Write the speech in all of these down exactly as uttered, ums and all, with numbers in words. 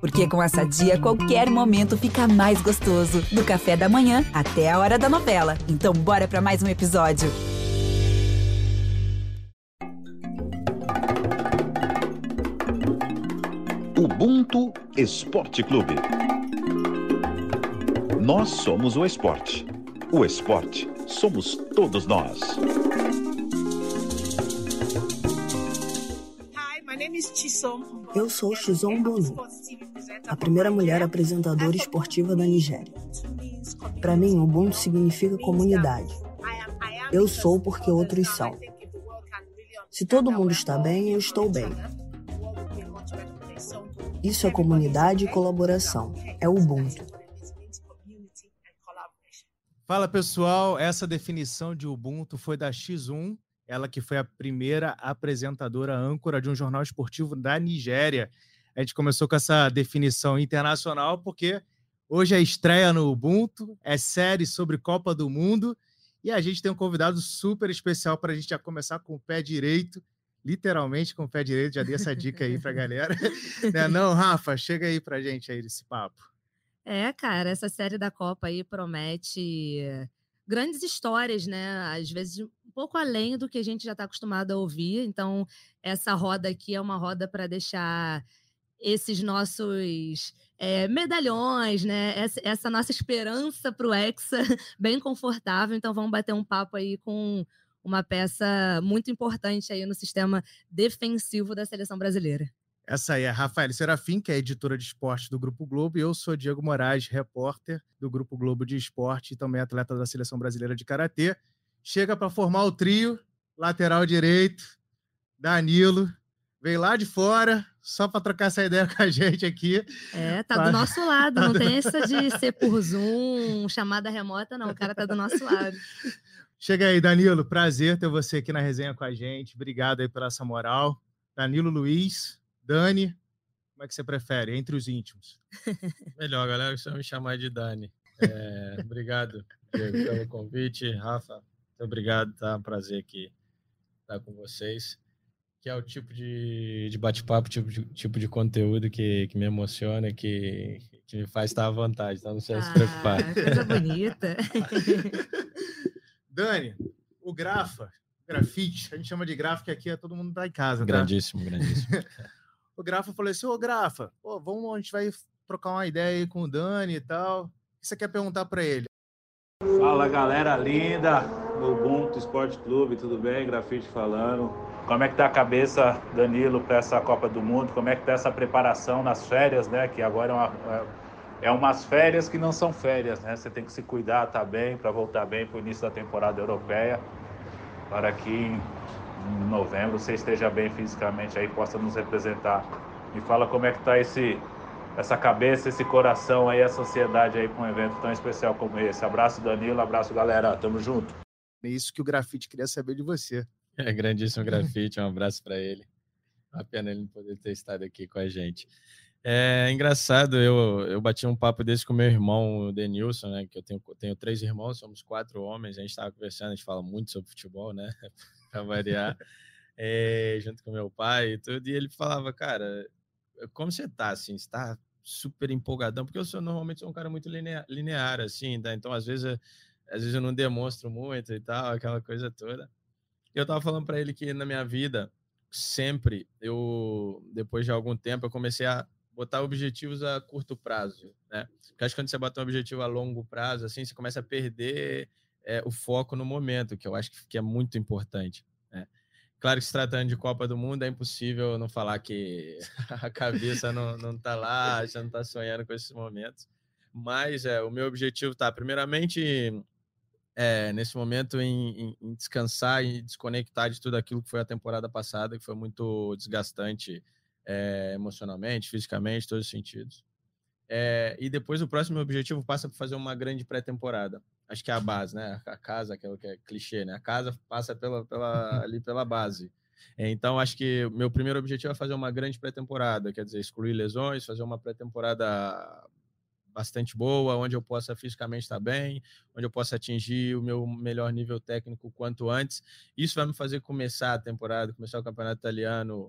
Porque com a Sadia, qualquer momento fica mais gostoso. Do café da manhã até a hora da novela. Então bora pra mais um episódio. Ubuntu Esporte Clube. Nós somos o esporte. O esporte somos todos nós. Eu sou Chisom Bonu, a primeira mulher apresentadora esportiva da Nigéria. Para mim, Ubuntu significa comunidade. Eu sou porque outros são. Se todo mundo está bem, eu estou bem. Isso é comunidade e colaboração. É Ubuntu. Fala, pessoal. Essa definição de Ubuntu foi da X um, ela que foi a primeira apresentadora âncora de um jornal esportivo da Nigéria. A gente começou com essa definição internacional porque hoje é estreia no Ubuntu, é série sobre Copa do Mundo e a gente tem um convidado super especial para a gente já começar com o pé direito, literalmente com o pé direito, já dei essa dica aí para a galera. Não, não, Rafa, chega aí para a gente aí desse papo. É, cara, essa série da Copa aí promete grandes histórias, né? Às vezes um pouco além do que a gente já está acostumado a ouvir. Então, essa roda aqui é uma roda para deixar esses nossos é, medalhões, né? Essa, essa nossa esperança para o Hexa bem confortável. Então, vamos bater um papo aí com uma peça muito importante aí no sistema defensivo da seleção brasileira. Essa aí é a Rafaela Serafim, que é editora de esporte do Grupo Globo, e eu sou Diego Moraes, repórter do Grupo Globo de Esporte e também atleta da Seleção Brasileira de Karatê. Chega para formar o trio, lateral direito, Danilo, veio lá de fora, só para trocar essa ideia com a gente aqui. É, tá do nosso lado, não tem essa de ser por Zoom, chamada remota, não, o cara tá do nosso lado. Chega aí, Danilo, prazer ter você aqui na resenha com a gente, obrigado aí pela essa moral. Danilo Luiz, Dani, como é que você prefere, entre os íntimos? Melhor, galera, só me chamar de Dani. É, obrigado, Diego, pelo convite. Rafa, muito obrigado, tá? Um prazer aqui estar com vocês. Que é o tipo de, de bate-papo, tipo de, tipo de conteúdo que, que me emociona, que, que me faz estar à vontade, então não sei ah, se preocupar. Coisa bonita. Dani, o Grafa, grafite, a gente chama de Grafa, que aqui é todo mundo tá em casa. Grandíssimo, tá? grandíssimo. O Grafa falou assim, ô Grafa, pô, vamos, a gente vai trocar uma ideia aí com o Dani e tal. O que você quer perguntar para ele? Fala, galera linda do Ubuntu Esporte Clube, tudo bem? Grafite falando. Como é que tá a cabeça, Danilo, para essa Copa do Mundo? Como é que tá essa preparação nas férias, né? Que agora é, uma, é umas férias que não são férias, né? Você tem que se cuidar, tá bem, para voltar bem para o início da temporada europeia, para que em novembro você esteja bem fisicamente aí, possa nos representar. Me fala como é que tá esse, essa cabeça, esse coração aí, essa ansiedade aí com um evento tão especial como esse. Abraço, Danilo, abraço, galera, tamo junto. É isso que o Grafite queria saber de você. É grandíssimo Grafite, um abraço para ele. Uma pena ele não poder ter estado aqui com a gente. É engraçado, eu, eu bati um papo desse com meu irmão, o Denilson, né? Que eu tenho, tenho três irmãos, somos quatro homens, a gente estava conversando, a gente fala muito sobre futebol, né? Para variar, é, junto com meu pai e tudo, e ele falava, cara, como você tá, assim, você tá super empolgadão, porque eu sou, normalmente sou um cara muito linear, linear assim, tá? Então às vezes, eu, às vezes eu não demonstro muito e tal, aquela coisa toda. Eu tava falando para ele que na minha vida, sempre, eu, depois de algum tempo, eu comecei a botar objetivos a curto prazo, né? Porque acho que quando você bota um objetivo a longo prazo, assim, você começa a perder é, o foco no momento, que eu acho que é muito importante, né? Claro que se tratando de Copa do Mundo, é impossível não falar que a cabeça não, não tá lá, já não tá sonhando com esses momentos. Mas é, o meu objetivo tá, primeiramente... É, nesse momento em, em, em descansar e desconectar de tudo aquilo que foi a temporada passada, que foi muito desgastante é, emocionalmente, fisicamente, todos os sentidos. É, e depois o próximo objetivo passa por fazer uma grande pré-temporada. Acho que é a base, né? A casa, que é o que é clichê, né? A casa passa pela, pela, ali pela base. É, então, acho que o meu primeiro objetivo é fazer uma grande pré-temporada, quer dizer, excluir lesões, fazer uma pré-temporada bastante boa, onde eu possa fisicamente estar bem, onde eu possa atingir o meu melhor nível técnico quanto antes. Isso vai me fazer começar a temporada, começar o campeonato italiano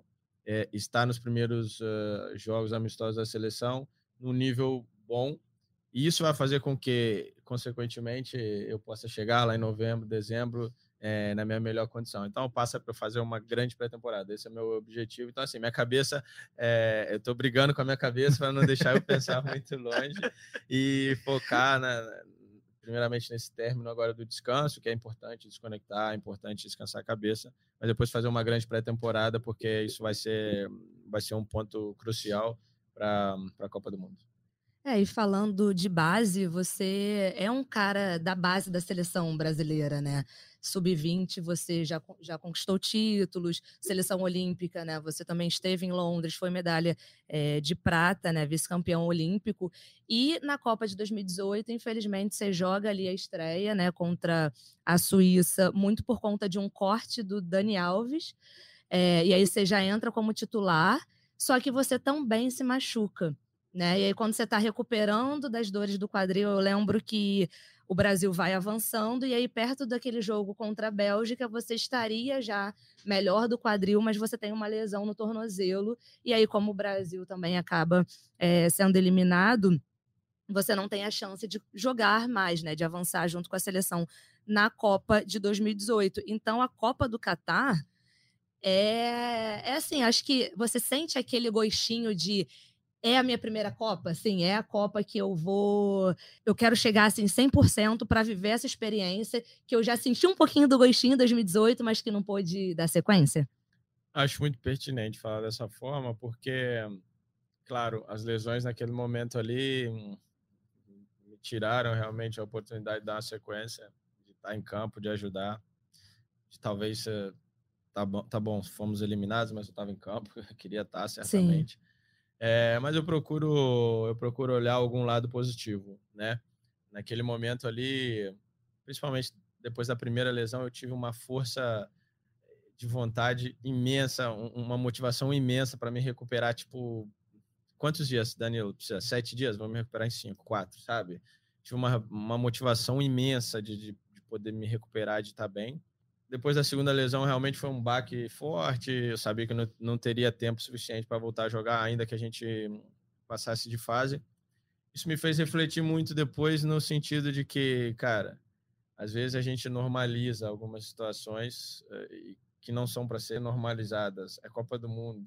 é, estar nos primeiros uh, jogos amistosos da seleção num nível bom. E isso vai fazer com que, consequentemente, eu possa chegar lá em novembro, dezembro, é, na minha melhor condição. Então, passa para fazer uma grande pré-temporada. Esse é o meu objetivo. Então, assim, minha cabeça, é, eu estou brigando com a minha cabeça para não deixar eu pensar muito longe e focar, na, primeiramente, nesse término agora do descanso, que é importante desconectar, é importante descansar a cabeça, mas depois fazer uma grande pré-temporada, porque isso vai ser, vai ser um ponto crucial para a Copa do Mundo. É, e falando de base, você é um cara da base da seleção brasileira, né? sub vinte, você já, já conquistou títulos, seleção olímpica, né? Você também esteve em Londres, foi medalha é, de prata, né? Vice-campeão olímpico. E na Copa de dois mil e dezoito, infelizmente, você joga ali a estreia, né? Contra a Suíça, muito por conta de um corte do Dani Alves. É, e aí você já entra como titular, só que você também se machuca. Né? E aí, quando você está recuperando das dores do quadril, eu lembro que o Brasil vai avançando, e aí, perto daquele jogo contra a Bélgica, você estaria já melhor do quadril, mas você tem uma lesão no tornozelo, e aí, como o Brasil também acaba é, sendo eliminado, você não tem a chance de jogar mais, né? De avançar junto com a seleção na Copa de dois mil e dezoito. Então, a Copa do Catar é, é assim, acho que você sente aquele gostinho de é a minha primeira Copa, assim, é a Copa que eu vou... Eu quero chegar, assim, cem por cento para viver essa experiência, que eu já senti um pouquinho do gostinho em dois mil e dezoito, mas que não pôde dar sequência. Acho muito pertinente falar dessa forma, porque, claro, as lesões naquele momento ali me tiraram realmente a oportunidade de dar uma sequência, de estar em campo, de ajudar, de talvez... Tá bom, tá bom, fomos eliminados, mas eu estava em campo, eu queria estar, certamente. Sim. É, mas eu procuro, eu procuro olhar algum lado positivo, né? Naquele momento ali, principalmente depois da primeira lesão, eu tive uma força de vontade imensa, uma motivação imensa para me recuperar, tipo, quantos dias, Danilo? Precisa? Sete dias? Vou me recuperar em cinco, quatro, sabe? Tive uma, uma motivação imensa de, de, de poder me recuperar, de estar bem. Depois da segunda lesão, realmente foi um baque forte. Eu sabia que não, não teria tempo suficiente para voltar a jogar, ainda que a gente passasse de fase. Isso me fez refletir muito depois, no sentido de que, cara, às vezes a gente normaliza algumas situações eh, que não são para ser normalizadas. É Copa do Mundo.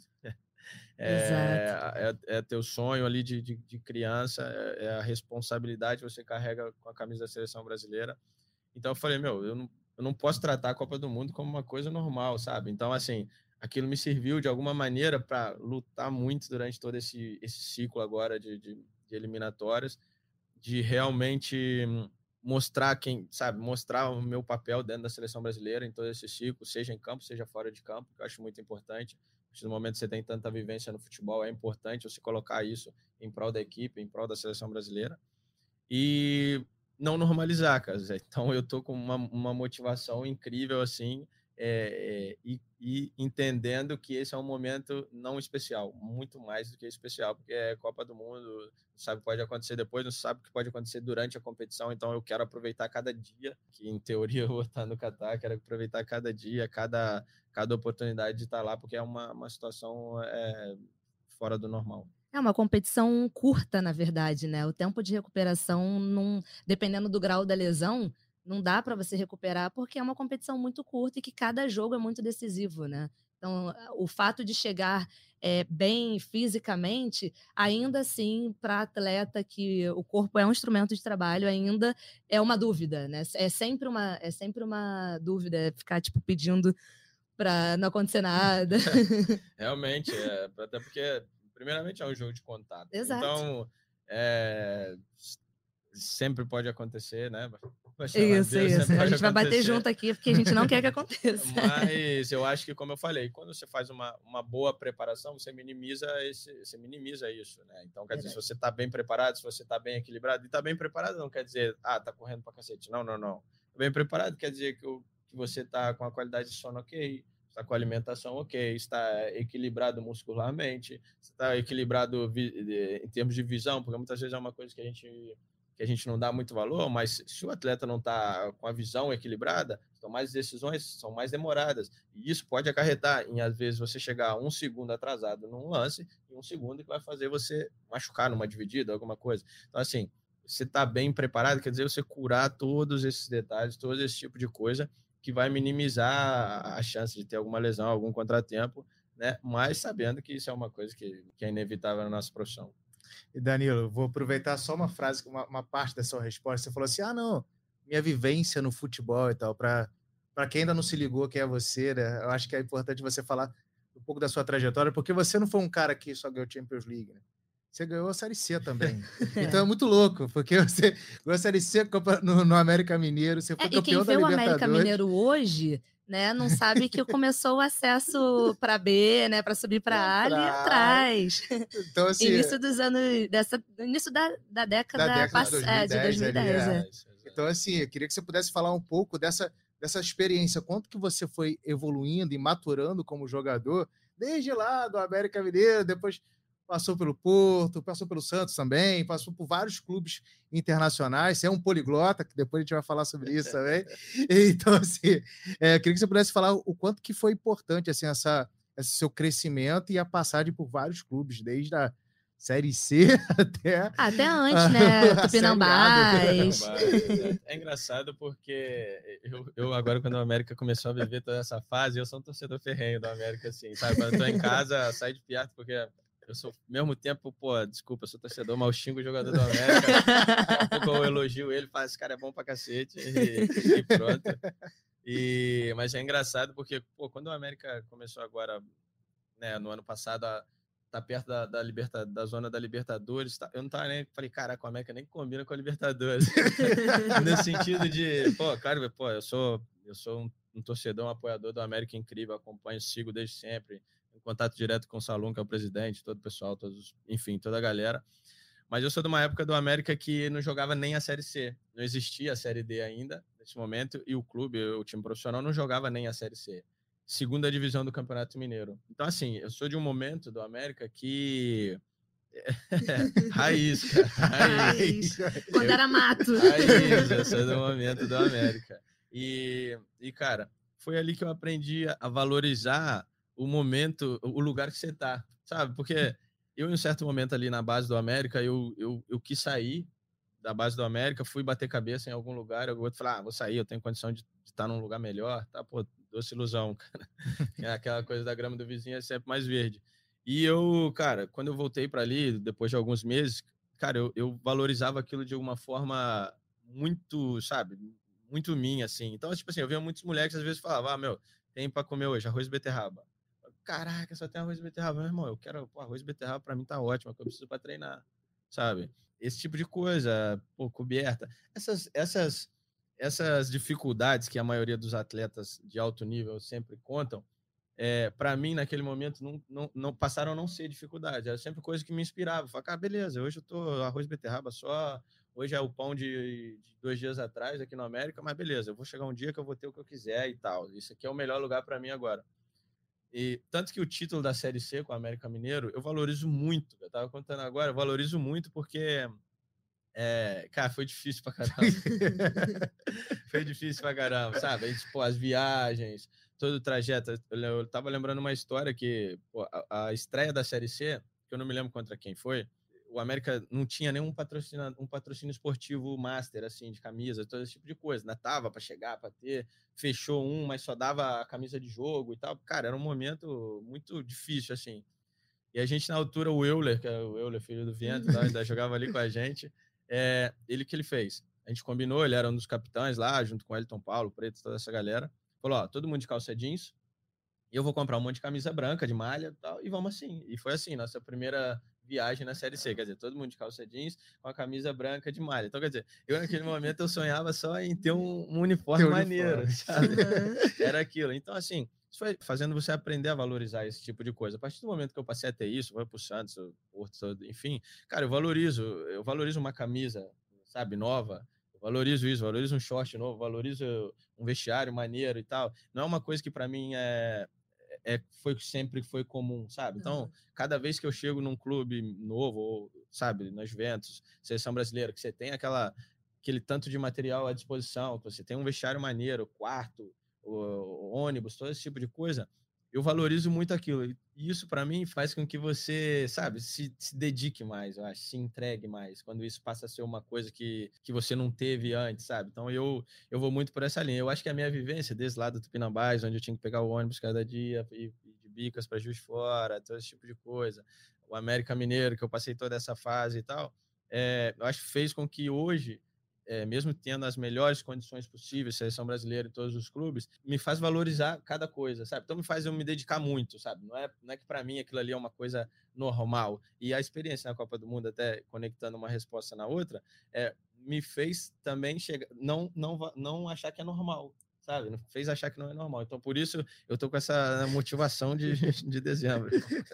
É, é, é teu sonho ali de, de, de criança, é, é a responsabilidade que você carrega com a camisa da seleção brasileira. Então eu falei, meu, eu não eu não posso tratar a Copa do Mundo como uma coisa normal, sabe? Então, assim, aquilo me serviu de alguma maneira para lutar muito durante todo esse, esse ciclo agora de, de, de eliminatórias, de realmente mostrar quem, sabe, mostrar o meu papel dentro da seleção brasileira em todo esse ciclo, seja em campo, seja fora de campo, que eu acho muito importante. No momento que você tem tanta vivência no futebol, é importante você colocar isso em prol da equipe, em prol da seleção brasileira. E não normalizar, cara. Então eu tô com uma, uma motivação incrível, assim, é, é, e, e entendendo que esse é um momento não especial, muito mais do que especial, porque é Copa do Mundo, não sabe o que pode acontecer depois, não sabe o que pode acontecer durante a competição, então eu quero aproveitar cada dia, que em teoria eu vou estar no Catar, quero aproveitar cada dia, cada, cada oportunidade de estar lá, porque é uma, uma situação é, fora do normal. É uma competição curta, na verdade, né? O tempo de recuperação, não, dependendo do grau da lesão, não dá para você recuperar, porque é uma competição muito curta e que cada jogo é muito decisivo, né? Então, o fato de chegar é, bem fisicamente, ainda assim, para atleta que o corpo é um instrumento de trabalho, ainda é uma dúvida, né? É sempre uma, é sempre uma dúvida ficar, tipo, pedindo para não acontecer nada. Realmente, é, até porque... Primeiramente, é um jogo de contato. Exato. Então, é, sempre pode acontecer, né? Isso, Deus, isso. A gente acontecer. Vai bater junto aqui, porque a gente não quer que aconteça. Mas eu acho que, como eu falei, quando você faz uma, uma boa preparação, você minimiza, esse, você minimiza isso, né? Então, quer dizer, é. se você está bem preparado, se você está bem equilibrado, e está bem preparado não quer dizer, ah, tá correndo pra cacete. Não, não, não. Bem preparado quer dizer que, o, que você está com a qualidade de sono ok, está com a alimentação ok, está equilibrado muscularmente, está equilibrado em termos de visão, porque muitas vezes é uma coisa que a gente que a gente não dá muito valor, mas se o atleta não está com a visão equilibrada, então mais decisões são mais demoradas. E isso pode acarretar em, às vezes, você chegar um segundo atrasado num lance e um segundo que vai fazer você machucar numa dividida, alguma coisa. Então, assim, você está bem preparado, quer dizer, você curar todos esses detalhes, todo esse tipo de coisa que vai minimizar a chance de ter alguma lesão, algum contratempo, né? Mas sabendo que isso é uma coisa que, que é inevitável na nossa profissão. E Danilo, vou aproveitar só uma frase, uma, uma parte da sua resposta. Você falou assim, ah, não, minha vivência no futebol e tal, para para quem ainda não se ligou quem é você, né? Eu acho que é importante você falar um pouco da sua trajetória, porque você não foi um cara que só ganhou Champions League, né? Você ganhou a Série C também. Então é muito louco, porque você ganhou a Série C no, no América Mineiro, você foi é, campeão da Libertadores. E quem vê o América Mineiro hoje, né, não sabe que começou o acesso para B, né, para subir para A ali atrás. Então, assim, início dos anos, dessa, início da, da década, da década pass... dois mil e dez, é, de dois mil e dez. Ali, é. É. Então, assim, eu queria que você pudesse falar um pouco dessa, dessa experiência, quanto que você foi evoluindo e maturando como jogador, desde lá do América Mineiro, depois passou pelo Porto, passou pelo Santos também, passou por vários clubes internacionais. Você é um poliglota, que depois a gente vai falar sobre isso também. Então, assim, é, queria que você pudesse falar o quanto que foi importante assim, essa, esse seu crescimento e a passagem por vários clubes, desde a Série C até... Até antes, né? Tupinambás. É engraçado porque eu, eu agora, quando o América começou a viver toda essa fase, eu sou um torcedor ferrenho do América, assim, sabe? Quando eu tô em casa, saio de perto, porque... Eu sou, ao mesmo tempo, pô, desculpa, eu sou torcedor, mas eu xingo o jogador do América. Daqui a pouco eu elogio ele, falo, esse cara é bom pra cacete, e, e pronto. E, mas é engraçado porque, pô, quando o América começou agora, né, no ano passado, a tá perto da, da, liberta, da zona da Libertadores, tá, eu não tava nem, falei, caraca, o América nem combina com a Libertadores. Nesse sentido de, pô, claro, pô, eu sou, eu sou um, um torcedor, um apoiador do América incrível, acompanho, sigo desde sempre, em contato direto com o Salum, que é o presidente, todo o pessoal, todos, enfim, toda a galera. Mas eu sou de uma época do América que não jogava nem a Série C. Não existia a Série D ainda, nesse momento, e o clube, o time profissional, não jogava nem a Série C. Segunda divisão do Campeonato Mineiro. Então, assim, eu sou de um momento do América que... raiz, cara. Raiz. Quando era mato. Raiz, eu sou do momento do América. E, e, cara, foi ali que eu aprendi a valorizar o momento, o lugar que você tá, sabe? Porque eu, em um certo momento ali na base do América, eu, eu, eu quis sair da base do América, fui bater cabeça em algum lugar, eu vou falar, ah, vou sair, eu tenho condição de, de estar num lugar melhor, tá? Pô, doce ilusão, cara. É aquela coisa da grama do vizinho é sempre mais verde. E eu, cara, quando eu voltei para ali, depois de alguns meses, cara, eu, eu valorizava aquilo de uma forma muito, sabe, muito minha, assim. Então, tipo assim, eu via muitos moleques, às vezes, falavam, ah, meu, tem para comer hoje, arroz e beterraba. Caraca, só tem arroz e beterraba. Meu irmão, eu quero, pô, arroz e beterraba pra mim tá ótimo, é que eu preciso para treinar, sabe? Esse tipo de coisa, pô, coberta. Essas, essas, essas dificuldades que a maioria dos atletas de alto nível sempre contam, é, para mim, naquele momento, não, não, não passaram a não ser dificuldade. Era sempre coisa que me inspirava. Falei, ah, beleza, hoje eu tô arroz e beterraba só, hoje é o pão de, de dois dias atrás aqui no América, mas beleza, eu vou chegar um dia que eu vou ter o que eu quiser e tal. Isso aqui é o melhor lugar para mim agora. E tanto que o título da Série C com o América Mineiro, eu valorizo muito. Eu tava contando agora, eu valorizo muito porque, é, cara, foi difícil pra caramba. Foi difícil pra caramba, sabe? A gente, pô, as viagens, todo o trajeto. Eu, eu tava lembrando uma história que, pô, a, a estreia da Série C, que eu não me lembro contra quem foi, o América não tinha nenhum patrocínio, um patrocínio esportivo master, assim, de camisa, todo esse tipo de coisa, né? Tava para chegar, para ter, fechou um, mas só dava a camisa de jogo e tal. Cara, era um momento muito difícil, assim. E a gente, na altura, o Euler, que é o Euler, filho do Vento, tal, ainda jogava ali com a gente, é, ele que ele fez? A gente combinou, ele era um dos capitães lá, junto com o Elton Paulo, Preto, toda essa galera. Falou, ó, todo mundo de calça jeans, e eu vou comprar um monte de camisa branca, de malha e tal, e vamos assim. E foi assim, nossa primeira viagem na Série C, quer dizer, todo mundo de calça jeans com a camisa branca de malha. Então, quer dizer, eu naquele momento eu sonhava só em ter um, um uniforme maneiro, uniforme. Sabe? Era aquilo. Então, assim, isso foi fazendo você aprender a valorizar esse tipo de coisa. A partir do momento que eu passei a ter isso, vou pro Santos, Porto, enfim, cara, eu valorizo, eu valorizo uma camisa, sabe, nova, eu valorizo isso, valorizo um short novo, valorizo um vestiário maneiro e tal. Não é uma coisa que para mim é É, foi sempre foi comum, sabe? Então, cada vez que eu chego num clube novo, ou sabe, na Juventus, seleção brasileira, que você tem aquela, aquele tanto de material à disposição, que você tem um vestiário maneiro, quarto, o, o ônibus, todo esse tipo de coisa, eu valorizo muito aquilo. E isso, para mim, faz com que você, sabe, se, se dedique mais, eu acho, se entregue mais, quando isso passa a ser uma coisa que, que você não teve antes, sabe? Então, eu, eu vou muito por essa linha. Eu acho que a minha vivência, desde lá do Tupinambás, onde eu tinha que pegar o ônibus cada dia, e, e de Bicas para Juiz de Fora, todo esse tipo de coisa, o América Mineiro, que eu passei toda essa fase e tal, é, eu acho que fez com que hoje, É, mesmo tendo as melhores condições possíveis, seleção brasileira e todos os clubes, me faz valorizar cada coisa, sabe? Então me faz eu me dedicar muito, sabe? Não é, não é que para mim aquilo ali é uma coisa normal. E a experiência na Copa do Mundo, até conectando uma resposta na outra, é, me fez também chegar, não, não, não achar que é normal, sabe? Me fez achar que não é normal. Então por isso eu tô com essa motivação de, de dezembro.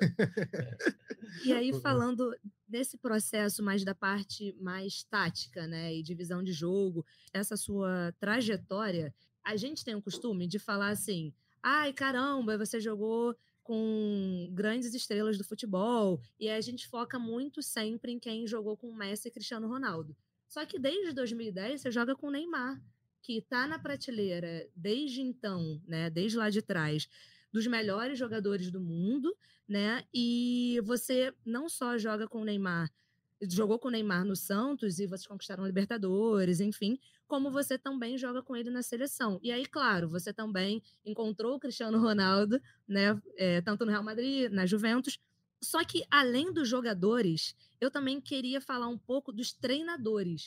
E aí, falando desse processo mais da parte mais tática, né, e divisão de jogo, essa sua trajetória, a gente tem o costume de falar assim, ai, caramba, você jogou com grandes estrelas do futebol, e aí a gente foca muito sempre em quem jogou com Messi e Cristiano Ronaldo. Só que desde dois mil e dez você joga com o Neymar, que está na prateleira desde então, né, desde lá de trás, dos melhores jogadores do mundo, né? E você não só joga com o Neymar, jogou com o Neymar no Santos e vocês conquistaram a Libertadores, enfim, como você também joga com ele na seleção. E aí, claro, você também encontrou o Cristiano Ronaldo, né? É, tanto no Real Madrid, na Juventus. Só que, além dos jogadores, eu também queria falar um pouco dos treinadores,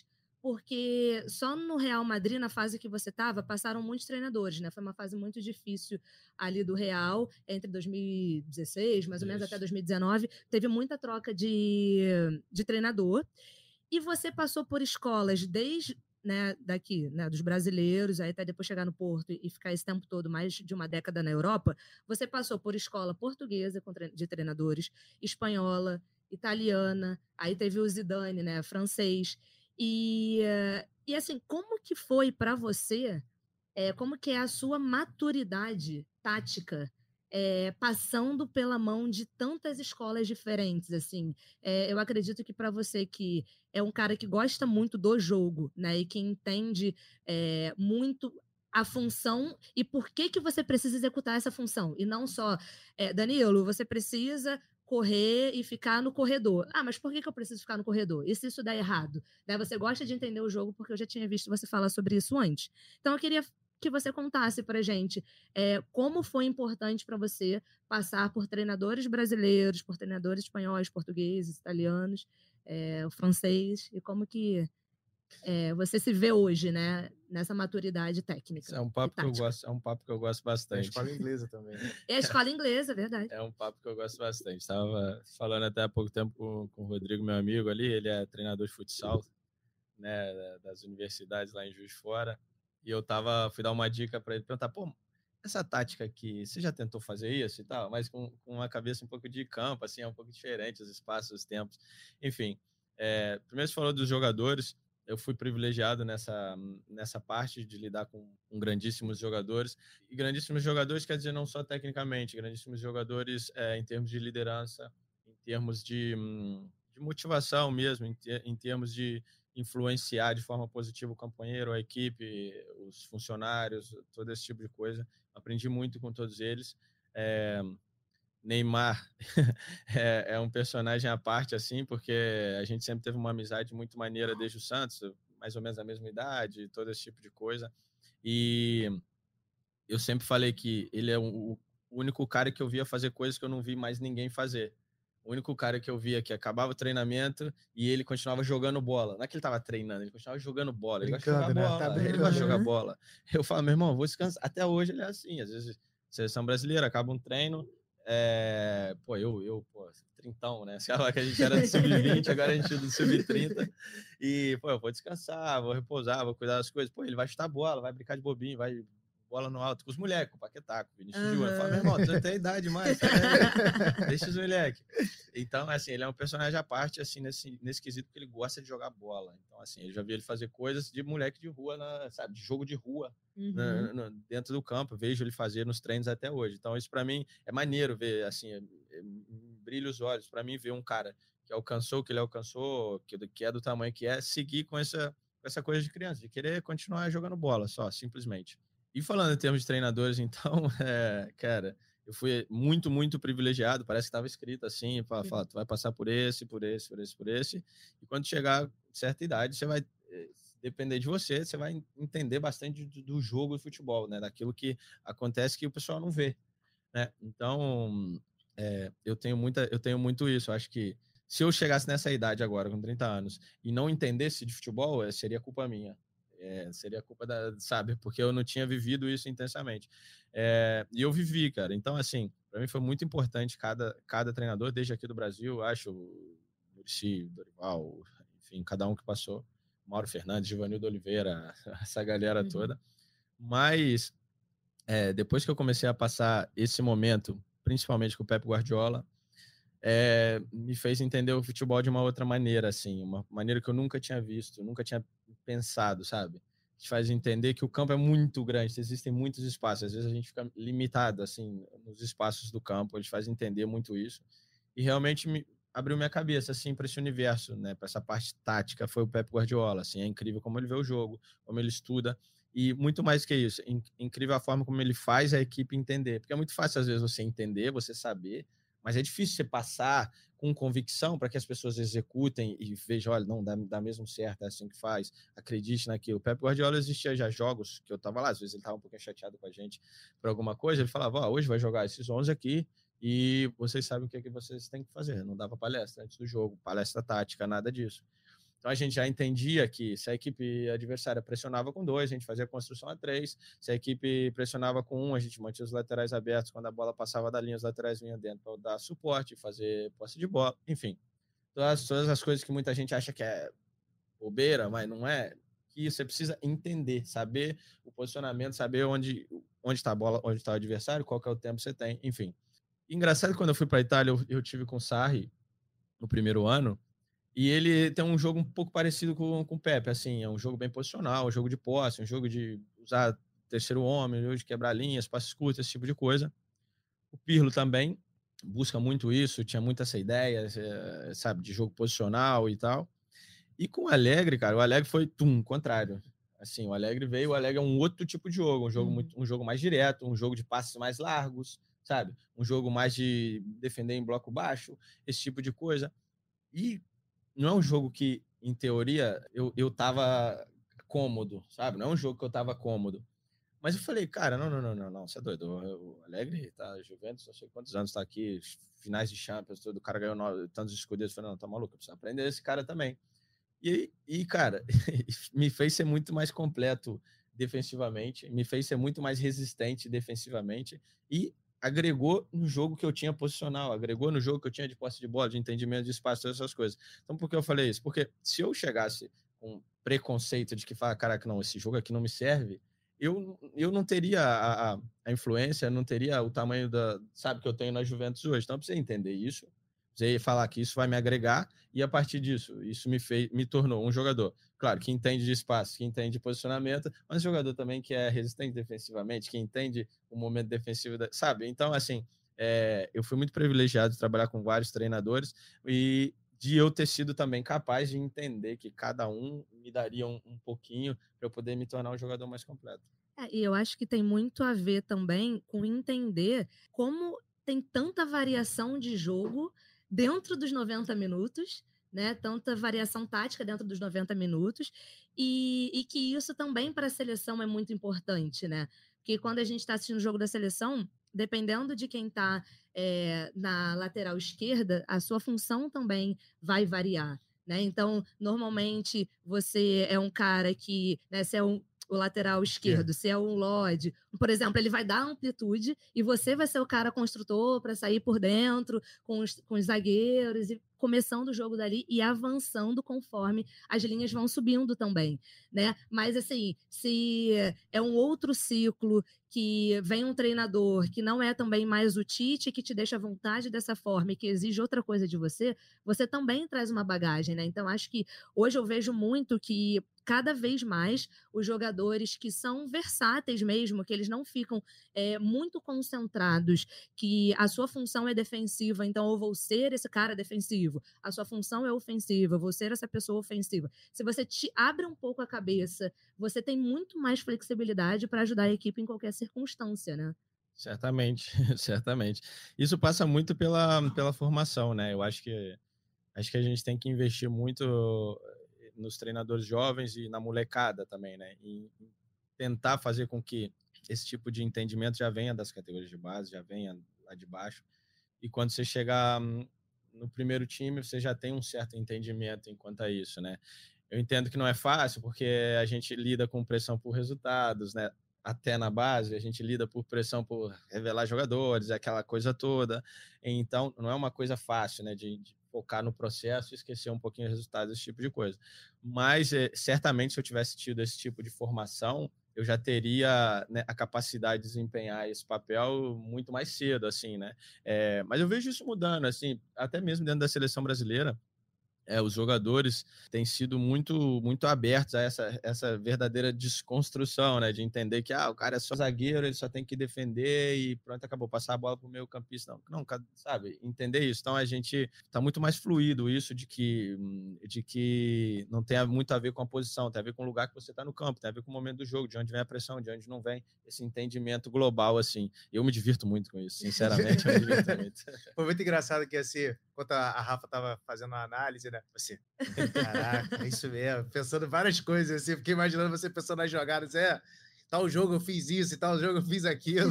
porque só no Real Madrid, na fase que você estava, passaram muitos treinadores, né? Foi uma fase muito difícil ali do Real, entre dois mil e dezesseis, mais ou menos, até dois mil e dezenove. Teve muita troca de, de treinador. E você passou por escolas desde, né, daqui, né, dos brasileiros, aí até depois chegar no Porto e ficar esse tempo todo, mais de uma década na Europa. Você passou por escola portuguesa de treinadores, espanhola, italiana, aí teve o Zidane, né, francês. E, e assim, como que foi para você, é, como que é a sua maturidade tática, é, passando pela mão de tantas escolas diferentes, assim? É, eu acredito que para você que é um cara que gosta muito do jogo, né, e que entende é, muito a função e por que que você precisa executar essa função, e não só, é, Danilo, você precisa correr e ficar no corredor. Ah, mas por que que eu preciso ficar no corredor? E se isso der errado? Daí você gosta de entender o jogo, porque eu já tinha visto você falar sobre isso antes. Então, eu queria que você contasse pra gente é, como foi importante para você passar por treinadores brasileiros, por treinadores espanhóis, portugueses, italianos, é, o francês, e como que é, você se vê hoje, né, nessa maturidade técnica. Isso é um papo que eu gosto, é um papo que eu gosto bastante. É a escola inglesa também. É a escola inglesa, é verdade. É um papo que eu gosto bastante. Estava falando até há pouco tempo com, com o Rodrigo, meu amigo ali, ele é treinador de futsal, né, das universidades lá em Juiz de Fora, e eu tava, fui dar uma dica para ele, perguntar, pô, essa tática aqui, você já tentou fazer isso e tal? Mas com, com uma cabeça um pouco de campo, assim, é um pouco diferente os espaços, os tempos. Enfim, é, primeiro você falou dos jogadores. Eu fui privilegiado nessa, nessa parte de lidar com, com grandíssimos jogadores. E grandíssimos jogadores quer dizer não só tecnicamente, grandíssimos jogadores é, em termos de liderança, em termos de, de motivação mesmo, em, ter, em termos de influenciar de forma positiva o companheiro, a equipe, os funcionários, todo esse tipo de coisa. Aprendi muito com todos eles. É, Neymar é, é um personagem à parte, assim, porque a gente sempre teve uma amizade muito maneira desde o Santos, mais ou menos a mesma idade, todo esse tipo de coisa. E eu sempre falei que ele é o único cara que eu via fazer coisas que eu não vi mais ninguém fazer. O único cara que eu via que acabava o treinamento e ele continuava jogando bola. Não é que ele estava treinando, ele continuava jogando bola. Ele gosta de jogar bola, né? Tá ele gosta de jogar bola. Eu falo, meu irmão, vou descansar. Até hoje ele é assim. Às vezes, seleção brasileira, acaba um treino, é... pô, eu, eu, pô, trintão, né? Você fala que a gente era do sub vinte, agora a gente é do sub trinta. E, pô, eu vou descansar, vou repousar, vou cuidar das coisas. Pô, ele vai chutar bola, vai brincar de bobinho, vai... bola no alto com os moleques, com o Paquetá, com o Vinícius uhum. Júnior. Fala, meu irmão, tu não tem idade mais, tá? Deixa os moleques. Então, assim, ele é um personagem à parte, assim, nesse, nesse quesito, porque ele gosta de jogar bola. Então, assim, eu já vi ele fazer coisas de moleque de rua, na, sabe, de jogo de rua, uhum. na, na, dentro do campo. Vejo ele fazer nos treinos até hoje. Então, isso pra mim é maneiro ver, assim, é, é, brilha os olhos. Pra mim, ver um cara que alcançou o que ele alcançou, que, que é do tamanho que é, seguir com essa, com essa coisa de criança, de querer continuar jogando bola só, simplesmente. E falando em termos de treinadores, então, é, cara, eu fui muito, muito privilegiado, parece que estava escrito assim, fala, fala, tu vai passar por esse, por esse, por esse, por esse, e quando chegar a certa idade, você vai depender de você, você vai entender bastante do, do jogo de futebol, né, daquilo que acontece que o pessoal não vê, né, então, é, eu tenho muita, eu tenho muito isso, eu acho que se eu chegasse nessa idade agora, com trinta anos, e não entendesse de futebol, seria culpa minha. É, seria culpa da, sabe, porque eu não tinha vivido isso intensamente. É, e eu vivi, cara. Então, assim, para mim foi muito importante cada, cada treinador, desde aqui do Brasil, acho, o Muricy, Dorival, enfim, cada um que passou, Mauro Fernandes, Givanildo Oliveira, essa galera uhum. toda. Mas, é, depois que eu comecei a passar esse momento, principalmente com o Pep Guardiola, É, me fez entender o futebol de uma outra maneira, assim, uma maneira que eu nunca tinha visto, nunca tinha pensado, sabe? Te faz entender que o campo é muito grande, existem muitos espaços, às vezes a gente fica limitado, assim, nos espaços do campo, ele faz entender muito isso, e realmente me abriu minha cabeça, assim, para esse universo, né, para essa parte tática, foi o Pep Guardiola, assim, é incrível como ele vê o jogo, como ele estuda, e muito mais que isso, incrível a forma como ele faz a equipe entender, porque é muito fácil, às vezes, você entender, você saber, mas é difícil você passar com convicção para que as pessoas executem e vejam, olha, não, dá, dá mesmo certo, é assim que faz, acredite naquilo. O Pep Guardiola existia já jogos que eu estava lá, às vezes ele estava um pouquinho chateado com a gente por alguma coisa, ele falava, ó, hoje vai jogar esses onze aqui e vocês sabem o que, é que vocês têm que fazer, não dava palestra antes do jogo, palestra tática, nada disso. Então, a gente já entendia que se a equipe adversária pressionava com dois, a gente fazia a construção a três. Se a equipe pressionava com um, a gente mantinha os laterais abertos. Quando a bola passava da linha, os laterais vinham dentro para dar suporte, fazer posse de bola. Enfim, todas, todas as coisas que muita gente acha que é bobeira, mas não é. Que você precisa entender, saber o posicionamento, saber onde onde está a bola, onde está o adversário, qual que é o tempo que você tem. Enfim. Engraçado que quando eu fui para a Itália, eu, eu tive com o Sarri no primeiro ano. E ele tem um jogo um pouco parecido com, com o Pepe, assim, é um jogo bem posicional, um jogo de posse, um jogo de usar terceiro homem, um jogo de quebrar linhas, passes curtos, esse tipo de coisa. O Pirlo também busca muito isso, tinha muito essa ideia, sabe, de jogo posicional e tal. E com o Allegri, cara, o Allegri foi, tum, contrário. Assim, o Allegri veio, o Allegri é um outro tipo de jogo, um jogo, muito, um jogo mais direto, um jogo de passes mais largos, sabe? Um jogo mais de defender em bloco baixo, esse tipo de coisa. E não é um jogo que, em teoria, eu, eu tava cômodo, sabe? Não é um jogo que eu tava cômodo. Mas eu falei, cara, não, não, não, não, não, você é doido. O Allegri tá, Juventus, não sei quantos anos tá aqui, finais de Champions, todo, o cara ganhou nove, tantos escudetos. Eu falei, não, tá maluco, eu preciso aprender esse cara também. E, e cara, me fez ser muito mais completo defensivamente, me fez ser muito mais resistente defensivamente e agregou no jogo que eu tinha posicional, agregou no jogo que eu tinha de posse de bola, de entendimento de espaço, todas essas coisas. Então, por que eu falei isso? Porque se eu chegasse com preconceito de que fala, caraca, não, esse jogo aqui não me serve, eu, eu não teria a, a, a influência, não teria o tamanho da, sabe, que eu tenho na Juventus hoje. Então, eu precisei entender isso, precisei falar que isso vai me agregar e, a partir disso, isso me, fez, me tornou um jogador, claro, que entende de espaço, que entende de posicionamento, mas um jogador também que é resistente defensivamente, que entende o momento defensivo, da, sabe? Então, assim, é, eu fui muito privilegiado de trabalhar com vários treinadores e de eu ter sido também capaz de entender que cada um me daria um, um pouquinho para eu poder me tornar um jogador mais completo. É, e eu acho que tem muito a ver também com entender como tem tanta variação de jogo dentro dos noventa minutos, né? Tanta variação tática dentro dos noventa minutos, e, e que isso também para a seleção é muito importante, né? Porque quando a gente está assistindo o jogo da seleção, dependendo de quem está é, na lateral esquerda, a sua função também vai variar, né? Então, normalmente, você é um cara que, né, você é um o lateral esquerdo, é. se é um Lodge, por exemplo, ele vai dar amplitude e você vai ser o cara construtor para sair por dentro com os, com os zagueiros e começando o jogo dali e avançando conforme as linhas vão subindo também, né? Mas, assim, se é um outro ciclo que vem um treinador que não é também mais o Tite, que te deixa à vontade dessa forma e que exige outra coisa de você, você também traz uma bagagem, né? Então, acho que hoje eu vejo muito que cada vez mais os jogadores que são versáteis mesmo, que eles não ficam é, muito concentrados, que a sua função é defensiva, então eu vou ser esse cara defensivo, a sua função é ofensiva, eu vou ser essa pessoa ofensiva. Se você te abre um pouco a cabeça, você tem muito mais flexibilidade para ajudar a equipe em qualquer circunstância, né? Certamente, certamente. Isso passa muito pela, pela formação, né? Eu acho que, acho que a gente tem que investir muito nos treinadores jovens e na molecada também, né? E tentar fazer com que esse tipo de entendimento já venha das categorias de base, já venha lá de baixo. E quando você chegar no primeiro time, você já tem um certo entendimento enquanto a isso, né? Eu entendo que não é fácil, porque a gente lida com pressão por resultados, né? Até na base, a gente lida por pressão por revelar jogadores, aquela coisa toda. Então, não é uma coisa fácil, né? De, de focar no processo e esquecer um pouquinho o resultado, esse tipo de coisa. Mas, é, certamente, se eu tivesse tido esse tipo de formação, eu já teria, né, a capacidade de desempenhar esse papel muito mais cedo, assim, né? É, mas eu vejo isso mudando, assim, até mesmo dentro da seleção brasileira. É, os jogadores têm sido muito, muito abertos a essa, essa verdadeira desconstrução, né? De entender que ah, o cara é só zagueiro, ele só tem que defender e pronto, acabou, passar a bola para o meio campista. Não, não, sabe? Entender isso. Então, a gente está muito mais fluido isso de que, de que não tem muito a ver com a posição, tem a ver com o lugar que você está no campo, tem a ver com o momento do jogo, de onde vem a pressão, de onde não vem, esse entendimento global, assim. Eu me divirto muito com isso, sinceramente, eu me divirto muito. Foi muito engraçado que, assim, enquanto a Rafa estava fazendo a análise, né? Você, caraca, é isso mesmo. Pensando várias coisas, assim. Fiquei imaginando você pensando nas jogadas. É, tal jogo eu fiz isso e tal jogo eu fiz aquilo.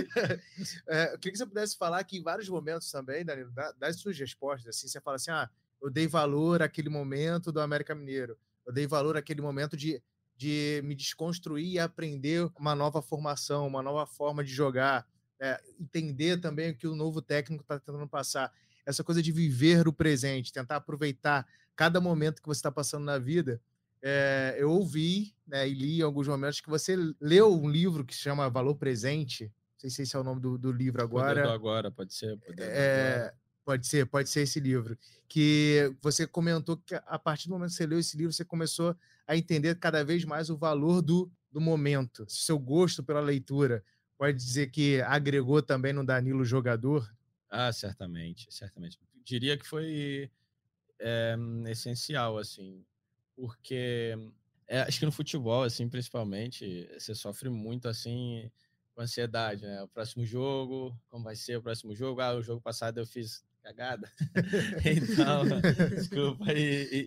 É, eu queria que você pudesse falar que em vários momentos também, Danilo, das suas respostas, assim, você fala assim, ah, eu dei valor àquele momento do América Mineiro. Eu dei valor àquele momento de, de me desconstruir e aprender uma nova formação, uma nova forma de jogar. É, entender também o que o novo técnico está tentando passar. Essa coisa de viver o presente, tentar aproveitar cada momento que você está passando na vida. É, eu ouvi, né, e li em alguns momentos que você leu um livro que se chama Valor Presente. Não sei se esse é o nome do, do livro agora. Poder do Agora, pode ser. Poder é, do Agora. Pode ser, pode ser esse livro. Que você comentou que a partir do momento que você leu esse livro, você começou a entender cada vez mais o valor do, do momento, seu gosto pela leitura. Pode dizer que agregou também no Danilo jogador? Ah, certamente, certamente. Diria que foi é, essencial, assim, porque é, acho que no futebol, assim, principalmente, você sofre muito, assim, com ansiedade, né? O próximo jogo, como vai ser o próximo jogo? Ah, o jogo passado eu fiz cagada. Então, desculpa, e, e,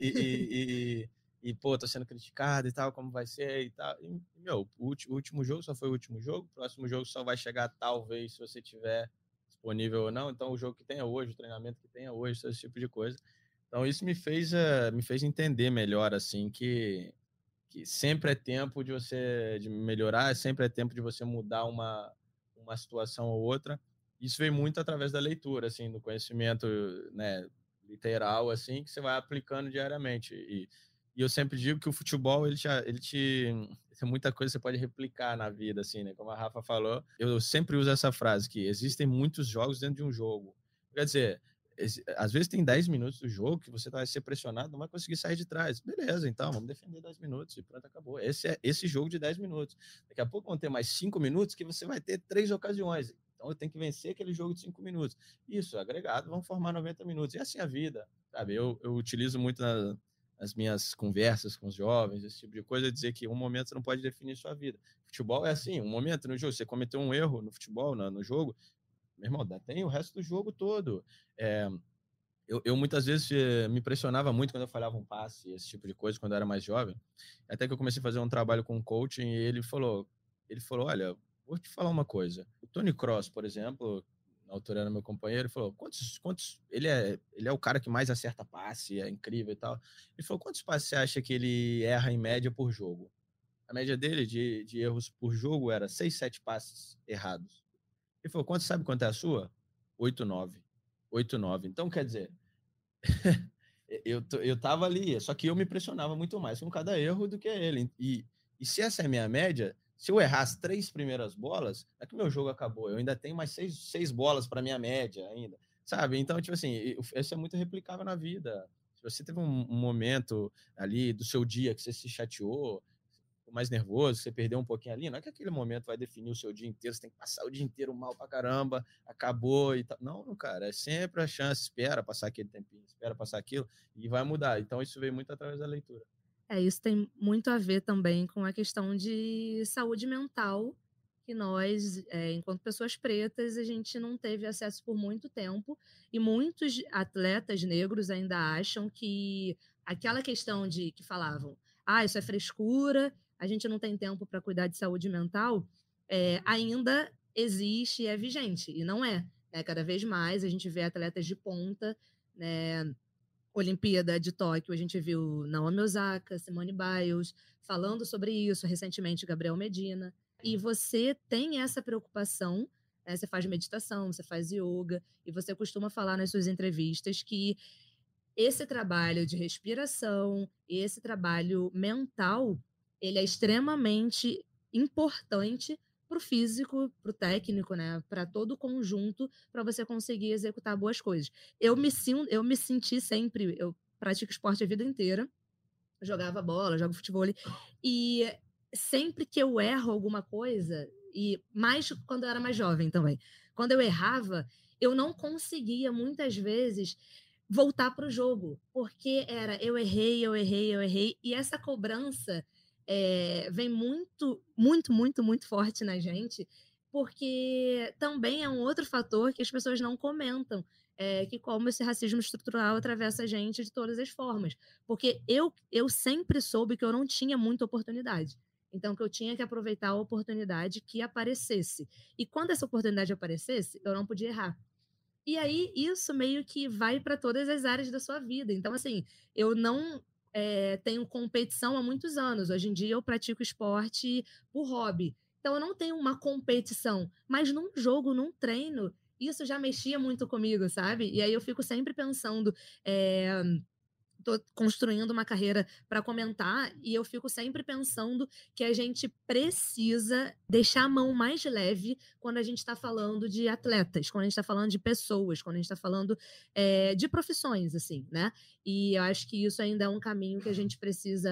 e, e, e, pô, tô sendo criticado e tal, como vai ser e tal. E, meu, o último jogo só foi o último jogo, o próximo jogo só vai chegar, talvez, se você tiver disponível ou não, então o jogo que tenha hoje, o treinamento que tenha hoje, esse tipo de coisa. Então isso me fez, uh, me fez entender melhor, assim, que, que sempre é tempo de você de melhorar, sempre é tempo de você mudar uma, uma situação ou outra. Isso veio muito através da leitura, assim, do conhecimento, né, literal, assim, que você vai aplicando diariamente. E, e eu sempre digo que o futebol, ele te, ele te tem muita coisa que você pode replicar na vida, assim, né? Como a Rafa falou, eu sempre uso essa frase, que existem muitos jogos dentro de um jogo. Quer dizer, às vezes tem dez minutos do jogo que você vai ser pressionado, não vai conseguir sair de trás. Beleza, então, vamos defender dez minutos e pronto, acabou. Esse é esse jogo de dez minutos. Daqui a pouco vão ter mais cinco minutos que você vai ter três ocasiões. Então, eu tenho que vencer aquele jogo de cinco minutos. Isso, agregado, vão formar noventa minutos. E assim a vida, sabe? Eu, eu utilizo muito na... as minhas conversas com os jovens, esse tipo de coisa, dizer que um momento você não pode definir sua vida. Futebol é assim, um momento no jogo, você cometeu um erro no futebol, no, no jogo, meu irmão, tem o resto do jogo todo. É, eu, eu muitas vezes me pressionava muito quando eu falhava um passe, esse tipo de coisa, quando eu era mais jovem, até que eu comecei a fazer um trabalho com coaching e ele falou, ele falou, olha, vou te falar uma coisa, o Tony Kroos, por exemplo, na altura era meu companheiro, ele falou, quantos, quantos, ele é, ele é o cara que mais acerta passe, é incrível e tal. Ele falou, quantos passes você acha que ele erra em média por jogo? A média dele de, de erros por jogo era seis, sete passes errados. Ele falou, quanto, sabe quanto é a sua? oito, nove. oito, nove. Então, quer dizer, eu, eu tava ali, só que eu me pressionava muito mais com cada erro do que ele. E, e se essa é a minha média, se eu errar as três primeiras bolas, é que meu jogo acabou. Eu ainda tenho mais seis, seis bolas para minha média ainda, sabe? Então, tipo assim, isso é muito replicável na vida. Se você teve um, um momento ali do seu dia que você se chateou, mais nervoso, você perdeu um pouquinho ali, não é que aquele momento vai definir o seu dia inteiro, você tem que passar o dia inteiro mal pra caramba, acabou e tal. Não, não, cara, é sempre a chance, espera passar aquele tempinho, espera passar aquilo e vai mudar. Então isso veio muito através da leitura. É, isso tem muito a ver também com a questão de saúde mental, que nós, é, enquanto pessoas pretas, a gente não teve acesso por muito tempo, e muitos atletas negros ainda acham que aquela questão de que falavam, ah, isso é frescura, a gente não tem tempo para cuidar de saúde mental, é, ainda existe e é vigente, e não é. Né? Cada vez mais a gente vê atletas de ponta, né? Olimpíada de Tóquio, a gente viu Naomi Osaka, Simone Biles, falando sobre isso, recentemente Gabriel Medina, e você tem essa preocupação, né? Você faz meditação, você faz yoga, e você costuma falar nas suas entrevistas que esse trabalho de respiração, esse trabalho mental, ele é extremamente importante para o físico, para o técnico, né? Para todo o conjunto, para você conseguir executar boas coisas. Eu me, eu me senti sempre, eu pratico esporte a vida inteira, jogava bola, jogo futebol, e sempre que eu erro alguma coisa, e mais quando eu era mais jovem também, quando eu errava, eu não conseguia muitas vezes voltar para o jogo, porque era eu errei, eu errei, eu errei, e essa cobrança é, vem muito, muito, muito, muito forte na gente, porque também é um outro fator que as pessoas não comentam, é, que como esse racismo estrutural atravessa a gente de todas as formas, porque eu, eu sempre soube que eu não tinha muita oportunidade, então que eu tinha que aproveitar a oportunidade que aparecesse, e quando essa oportunidade aparecesse, eu não podia errar. E aí, isso meio que vai para todas as áreas da sua vida. Então, assim, eu não é, tenho competição há muitos anos. Hoje em dia, eu pratico esporte por hobby. Então, eu não tenho uma competição. Mas num jogo, num treino, isso já mexia muito comigo, sabe? E aí, eu fico sempre pensando... É, tô construindo uma carreira para comentar e eu fico sempre pensando que a gente precisa deixar a mão mais leve quando a gente está falando de atletas, quando a gente está falando de pessoas, quando a gente está falando é, de profissões, assim, né? E eu acho que isso ainda é um caminho que a gente precisa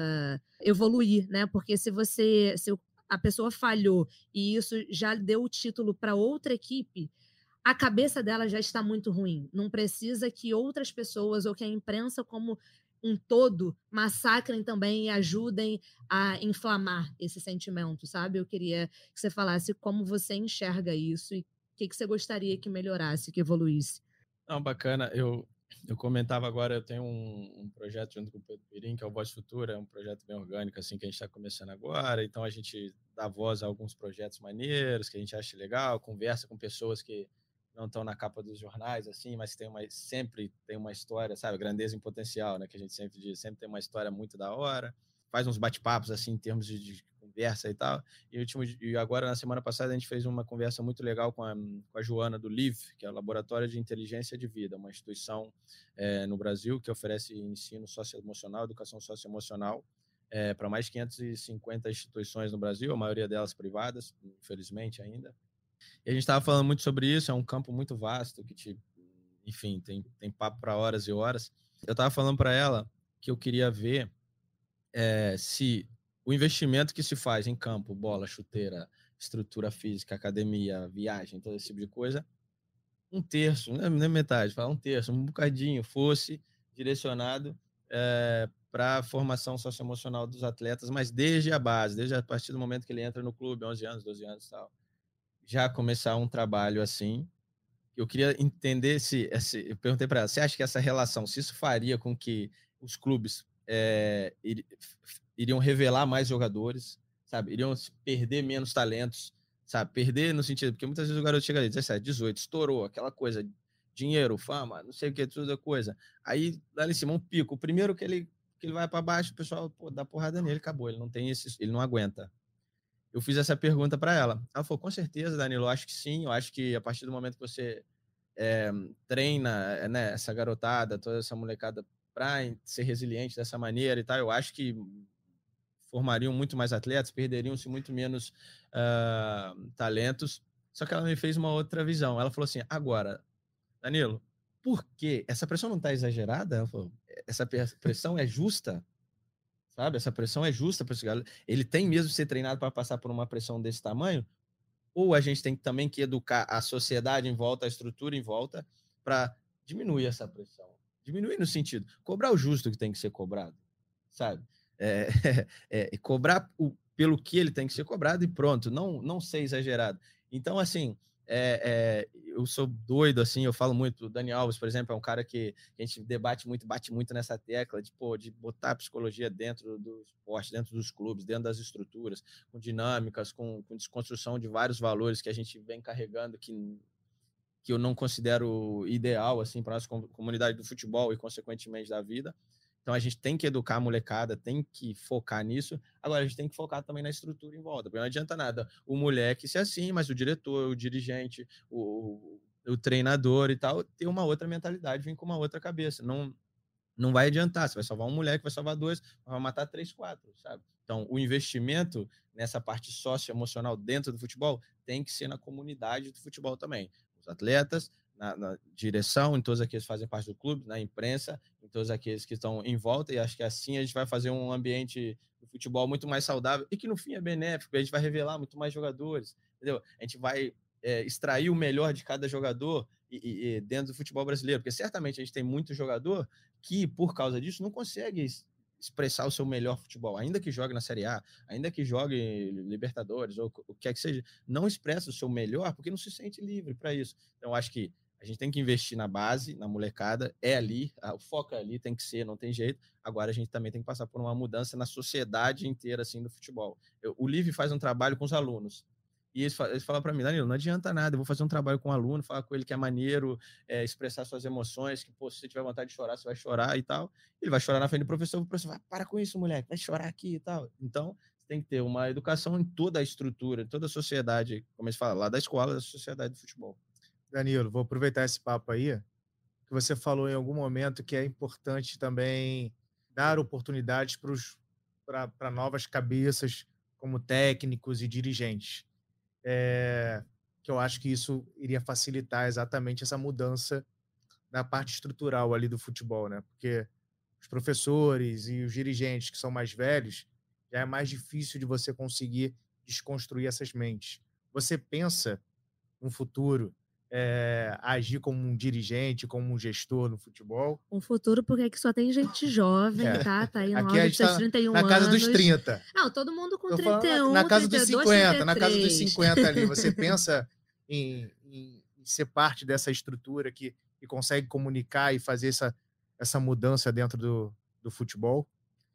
evoluir, né? Porque se você, se a pessoa falhou e isso já deu o título para outra equipe, a cabeça dela já está muito ruim. Não precisa que outras pessoas ou que a imprensa como um todo massacrem também e ajudem a inflamar esse sentimento, sabe? Eu queria que você falasse como você enxerga isso e o que, que você gostaria que melhorasse, que evoluísse. Não, bacana. Eu, eu comentava agora, eu tenho um, um projeto junto com o Pedro Pirim, que é o Voz Futura, é um projeto bem orgânico, assim, que a gente está começando agora. Então, a gente dá voz a alguns projetos maneiros, que a gente acha legal, conversa com pessoas que não estão na capa dos jornais, assim, mas tem uma, sempre tem uma história, sabe? Grandeza em potencial, né? Que a gente sempre diz, sempre tem uma história muito da hora. Faz uns bate-papos, assim, em termos de, de conversa e tal. E, último, e agora, na semana passada, a gente fez uma conversa muito legal com a, com a Joana do Live, que é o Laboratório de Inteligência de Vida, uma instituição é, no Brasil que oferece ensino socioemocional, educação socioemocional, é, para mais de quinhentas e cinquenta instituições no Brasil, a maioria delas privadas, infelizmente ainda. E a gente estava falando muito sobre isso, é um campo muito vasto, que te, enfim, tem, tem papo para horas e horas. Eu estava falando para ela que eu queria ver é, se o investimento que se faz em campo, bola, chuteira, estrutura física, academia, viagem, todo esse tipo de coisa, um terço, não é metade, fala um terço, um bocadinho, fosse direcionado é, para a formação socioemocional dos atletas, mas desde a base, desde a partir do momento que ele entra no clube, onze anos, doze anos e tal, já começar um trabalho assim. Eu queria entender se, se eu perguntei para ela, você acha que essa relação, se isso faria com que os clubes é, ir, iriam revelar mais jogadores, sabe, iriam perder menos talentos, sabe, perder no sentido, porque muitas vezes o garoto chega ali, dezessete, dezoito, estourou, aquela coisa, dinheiro, fama, não sei o que, tudo coisa, aí lá em cima um pico, o primeiro que ele, que ele vai para baixo, o pessoal pô, dá porrada nele, acabou, ele não tem esse, ele não aguenta. Eu fiz essa pergunta para ela. Ela falou, com certeza, Danilo, eu acho que sim. Eu acho que a partir do momento que você é, treina né, essa garotada, toda essa molecada para ser resiliente dessa maneira e tal, eu acho que formariam muito mais atletas, perderiam-se muito menos uh, talentos. Só que ela me fez uma outra visão. Ela falou assim, agora, Danilo, por quê? Essa pressão não está exagerada? Ela falou, essa pressão é justa? Sabe? Essa pressão é justa para esse cara? Ele tem mesmo que ser treinado para passar por uma pressão desse tamanho? Ou a gente tem também que educar a sociedade em volta, a estrutura em volta, para diminuir essa pressão? Diminuir no sentido, cobrar o justo que tem que ser cobrado, sabe? É, é, é, cobrar o, pelo que ele tem que ser cobrado e pronto, não, não ser exagerado. Então, assim, é, é, eu sou doido, assim, eu falo muito, o Dani Alves, por exemplo, é um cara que a gente debate muito, bate muito nessa tecla de, pô, de botar a psicologia dentro do esporte, dentro dos clubes, dentro das estruturas, com dinâmicas, com, com desconstrução de vários valores que a gente vem carregando, que, que eu não considero ideal, assim, para a nossa comunidade do futebol e, consequentemente, da vida. Então, a gente tem que educar a molecada, tem que focar nisso. Agora, a gente tem que focar também na estrutura em volta, porque não adianta nada o moleque ser assim, mas o diretor, o dirigente, o, o treinador e tal, ter uma outra mentalidade, vir com uma outra cabeça. Não, não vai adiantar. Você vai salvar um moleque, vai salvar dois, vai matar três, quatro, sabe? Então, o investimento nessa parte socioemocional dentro do futebol tem que ser na comunidade do futebol também. Os atletas, Na, na direção, em todos aqueles que fazem parte do clube, na imprensa, em todos aqueles que estão em volta, e acho que assim a gente vai fazer um ambiente do futebol muito mais saudável e que no fim é benéfico, a gente vai revelar muito mais jogadores, entendeu? A gente vai é, extrair o melhor de cada jogador e, e, e dentro do futebol brasileiro, porque certamente a gente tem muito jogador que, por causa disso, não consegue expressar o seu melhor futebol, ainda que jogue na Série A, ainda que jogue Libertadores, ou o que quer que seja, não expressa o seu melhor porque não se sente livre para isso. Então, acho que a gente tem que investir na base, na molecada, é ali, o foco é ali, tem que ser, não tem jeito. Agora a gente também tem que passar por uma mudança na sociedade inteira, assim, do futebol. Eu, o Livre faz um trabalho com os alunos, e eles, eles falam para mim, Danilo, não adianta nada, eu vou fazer um trabalho com o aluno, falar com ele que é maneiro, é, expressar suas emoções, que, pô, se você tiver vontade de chorar, você vai chorar e tal. Ele vai chorar na frente do professor, o professor vai, para com isso, moleque, vai chorar aqui e tal. Então, você tem que ter uma educação em toda a estrutura, em toda a sociedade, como eles falam, lá da escola, da sociedade do futebol. Danilo, vou aproveitar esse papo aí, que você falou em algum momento que é importante também dar oportunidades para novas cabeças, como técnicos e dirigentes. É, que eu acho que isso iria facilitar exatamente essa mudança na parte estrutural ali do futebol, né? Porque os professores e os dirigentes que são mais velhos, já é mais difícil de você conseguir desconstruir essas mentes. Você pensa no futuro É, agir como um dirigente, como um gestor no futebol? Um futuro, porque aqui só tem gente jovem, é. tá? Tá aí no auge dos seus trinta e um na anos. casa dos trinta. Não, todo mundo com trinta e um, na, na casa trinta e dois, dos cinquenta, trinta e três. na casa dos cinquenta ali. Você pensa em, em, em ser parte dessa estrutura que, que consegue comunicar e fazer essa, essa mudança dentro do, do futebol?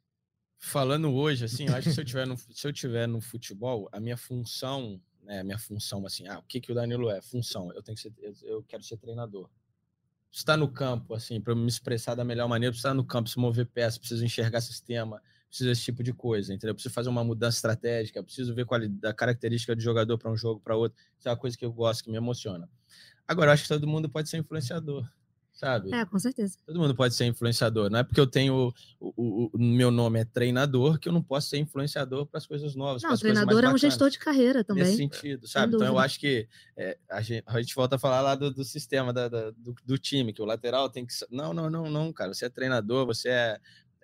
Falando hoje, assim, eu acho que se eu tiver no, se eu tiver no futebol, a minha função... Né, minha função, assim, ah, o que, que o Danilo é? Função, eu tenho que ser, eu quero ser treinador. Estar no campo, assim, para me expressar da melhor maneira, preciso estar no campo, preciso mover peças, preciso enxergar sistema, preciso desse tipo de coisa, entendeu? Preciso fazer uma mudança estratégica, preciso ver qual a característica de jogador para um jogo, para outro. Isso é uma coisa que eu gosto, que me emociona. Agora, eu acho que todo mundo pode ser influenciador, sabe? É, com certeza. Todo mundo pode ser influenciador. Não é porque eu tenho o, o, o meu nome é treinador que eu não posso ser influenciador para as coisas novas. Não, o treinador é um gestor de carreira também. Nesse sentido, sabe? Então eu acho que é, a, gente, a gente volta a falar lá do, do sistema da, da, do, do time, que o lateral tem que... Não, não, não, não, cara. Você é treinador, você é,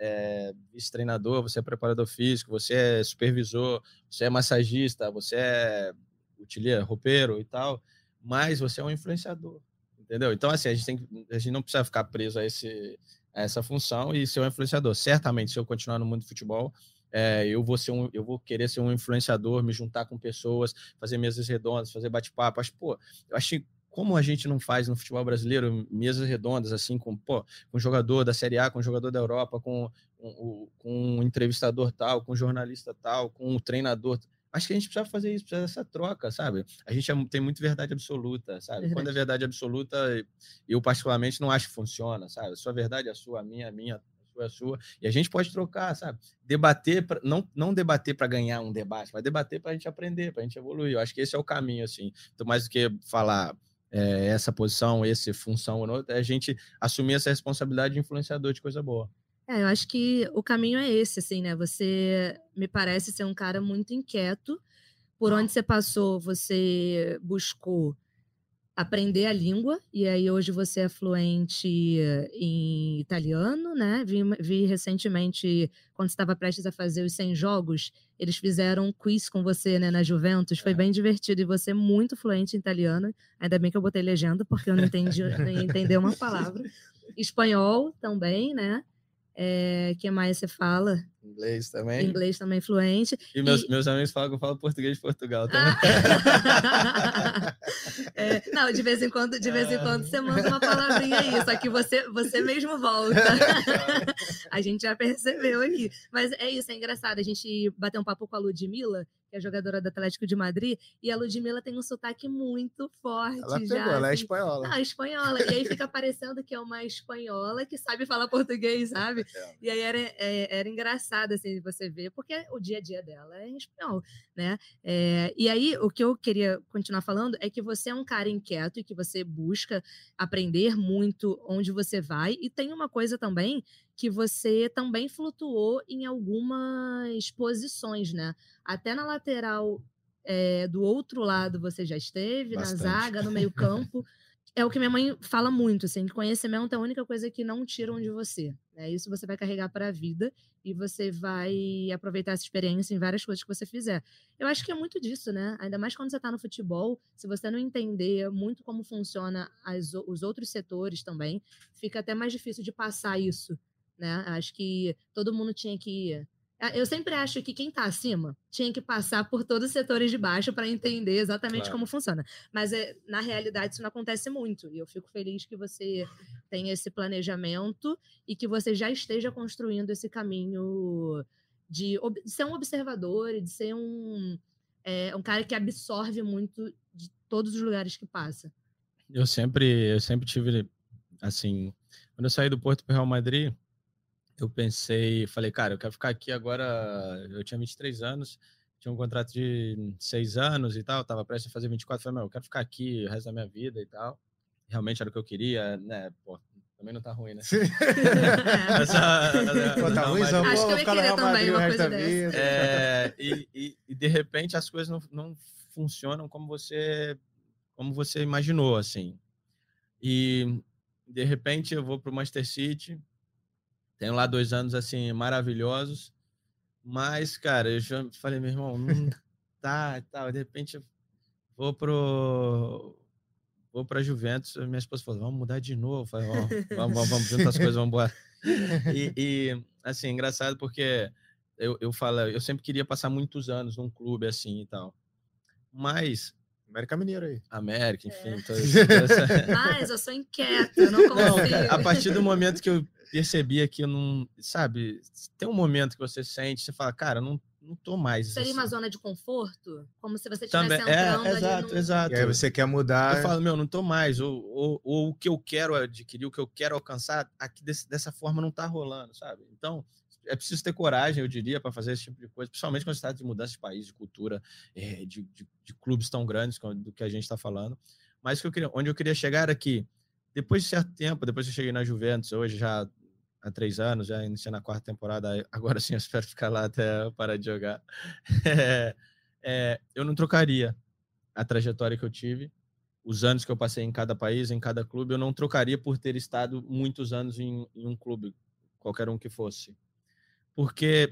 é vice-treinador, você é preparador físico, você é supervisor, você é massagista, você é utilier, roupeiro e tal, mas você é um influenciador. Entendeu? Então, assim, a gente, tem, a gente não precisa ficar preso a, esse, a essa função e ser um influenciador. Certamente, se eu continuar no mundo do futebol, é, eu, vou ser um, eu vou querer ser um influenciador, me juntar com pessoas, fazer mesas redondas, fazer bate-papo. Acho, pô, eu acho que como a gente não faz no futebol brasileiro mesas redondas, assim, com, pô, com um jogador da Série A, com um jogador da Europa, com, um, com um entrevistador tal, com um jornalista tal, com um treinador. Acho que a gente precisa fazer isso, precisa dessa troca, sabe? A gente é, tem muito verdade absoluta, sabe? Verdade. Quando é verdade absoluta, eu particularmente não acho que funciona, sabe? A sua verdade é a sua, a minha, a minha, a sua é a sua. E a gente pode trocar, sabe? Debater, pra, não, não debater para ganhar um debate, mas debater para a gente aprender, para a gente evoluir. Eu acho que esse é o caminho, assim. Então, mais do que falar é, essa posição, essa função ou não, é a gente assumir essa responsabilidade de influenciador de coisa boa. É, eu acho que o caminho é esse, assim, né? Você me parece ser um cara muito inquieto. Por onde você passou, você buscou aprender a língua, e aí hoje você é fluente em italiano, né? Vi, vi recentemente, quando você estava prestes a fazer os cem jogos, eles fizeram um quiz com você, né, na Juventus, foi bem divertido, e você é muito fluente em italiano, ainda bem que eu botei legenda, porque eu não entendi, não entendi uma palavra. Espanhol também, né? É, que mais você fala? Inglês também. Inglês também fluente. E meus, e... meus amigos falam que eu falo português de Portugal também. Ah. é, não, de vez em quando, de vez em quando você manda uma palavrinha aí, só que você, você mesmo volta. A gente já percebeu aqui. Mas é isso, é engraçado. A gente bateu um papo com a Ludmilla, que é jogadora do Atlético de Madrid, e a Ludmilla tem um sotaque muito forte. Ela pegou, já, ela é assim. espanhola. Não, é espanhola. E aí fica parecendo que é uma espanhola que sabe falar português, sabe? E aí era, é, era engraçado, assim, você ver, porque o dia a dia dela é em espanhol, né? É, e aí, o que eu queria continuar falando é que você é um cara inquieto e que você busca aprender muito onde você vai. E tem uma coisa também que você também flutuou em algumas posições, né? Até na lateral é, do outro lado você já esteve, Bastante. Na zaga, no meio campo. É o que minha mãe fala muito, assim, que conhecimento é a única coisa que não tiram de você. Né? Isso você vai carregar para a vida e você vai aproveitar essa experiência em várias coisas que você fizer. Eu acho que é muito disso, né? Ainda mais quando você está no futebol, se você não entender muito como funciona as, os outros setores também, fica até mais difícil de passar isso, né? Acho que todo mundo tinha que... Eu sempre acho que quem está acima tinha que passar por todos os setores de baixo para entender exatamente Claro. como funciona. Mas, é, na realidade, isso não acontece muito. E eu fico feliz que você tenha esse planejamento e que você já esteja construindo esse caminho de, de ser um observador e de ser um, é, um cara que absorve muito de todos os lugares que passa. Eu sempre, eu sempre tive, assim... Quando eu saí do Porto para o Real Madrid... Eu pensei, falei, cara, eu quero ficar aqui agora. Eu tinha vinte e três anos, tinha um contrato de seis anos e tal, tava prestes a fazer vinte e quatro. Falei, meu, eu quero ficar aqui o resto da minha vida e tal. Realmente era o que eu queria, né? Pô, também não tá ruim, né? Essa, Pô, tá ruim, Acho que eu ia querer também uma coisa dessa. É, e, e, e de repente as coisas não, não funcionam como você, como você imaginou, assim. E de repente eu vou pro Manchester City. Tenho lá dois anos, assim, maravilhosos. Mas, cara, eu já falei, meu irmão, não tá, tá. De repente, eu vou pro... Vou pra Juventus. Minha esposa falou, vamos mudar de novo. Eu falei, vamos, vamos, vamos juntar as coisas, vamos embora. E, e, assim, engraçado porque eu, eu falo, eu sempre queria passar muitos anos num clube, assim, e tal. Mas... América Mineiro aí. América, enfim. É. Toda essa... Mas eu sou inquieta, eu não consigo. Não, cara, a partir do momento que eu percebia que eu não... Sabe, tem um momento que você sente, você fala, cara, não, não tô mais... Seria assim. uma zona de conforto? Como se você estivesse Também, entrando é, ali exato, no... exato. E aí você quer mudar... Eu falo, meu, não tô mais. Ou, ou, ou o que eu quero adquirir, o que eu quero alcançar, aqui desse, dessa forma não tá rolando, sabe? Então, é preciso ter coragem, eu diria, para fazer esse tipo de coisa, principalmente quando se trata de mudança de país, de cultura, é, de, de, de clubes tão grandes do que a gente está falando. Mas que eu queria, onde eu queria chegar era que, depois de certo tempo, depois que eu cheguei na Juventus, hoje já há três anos, já iniciando a quarta temporada, agora sim eu espero ficar lá até eu parar de jogar, é, é, eu não trocaria a trajetória que eu tive, os anos que eu passei em cada país, em cada clube, eu não trocaria por ter estado muitos anos em, em um clube, qualquer um que fosse. Porque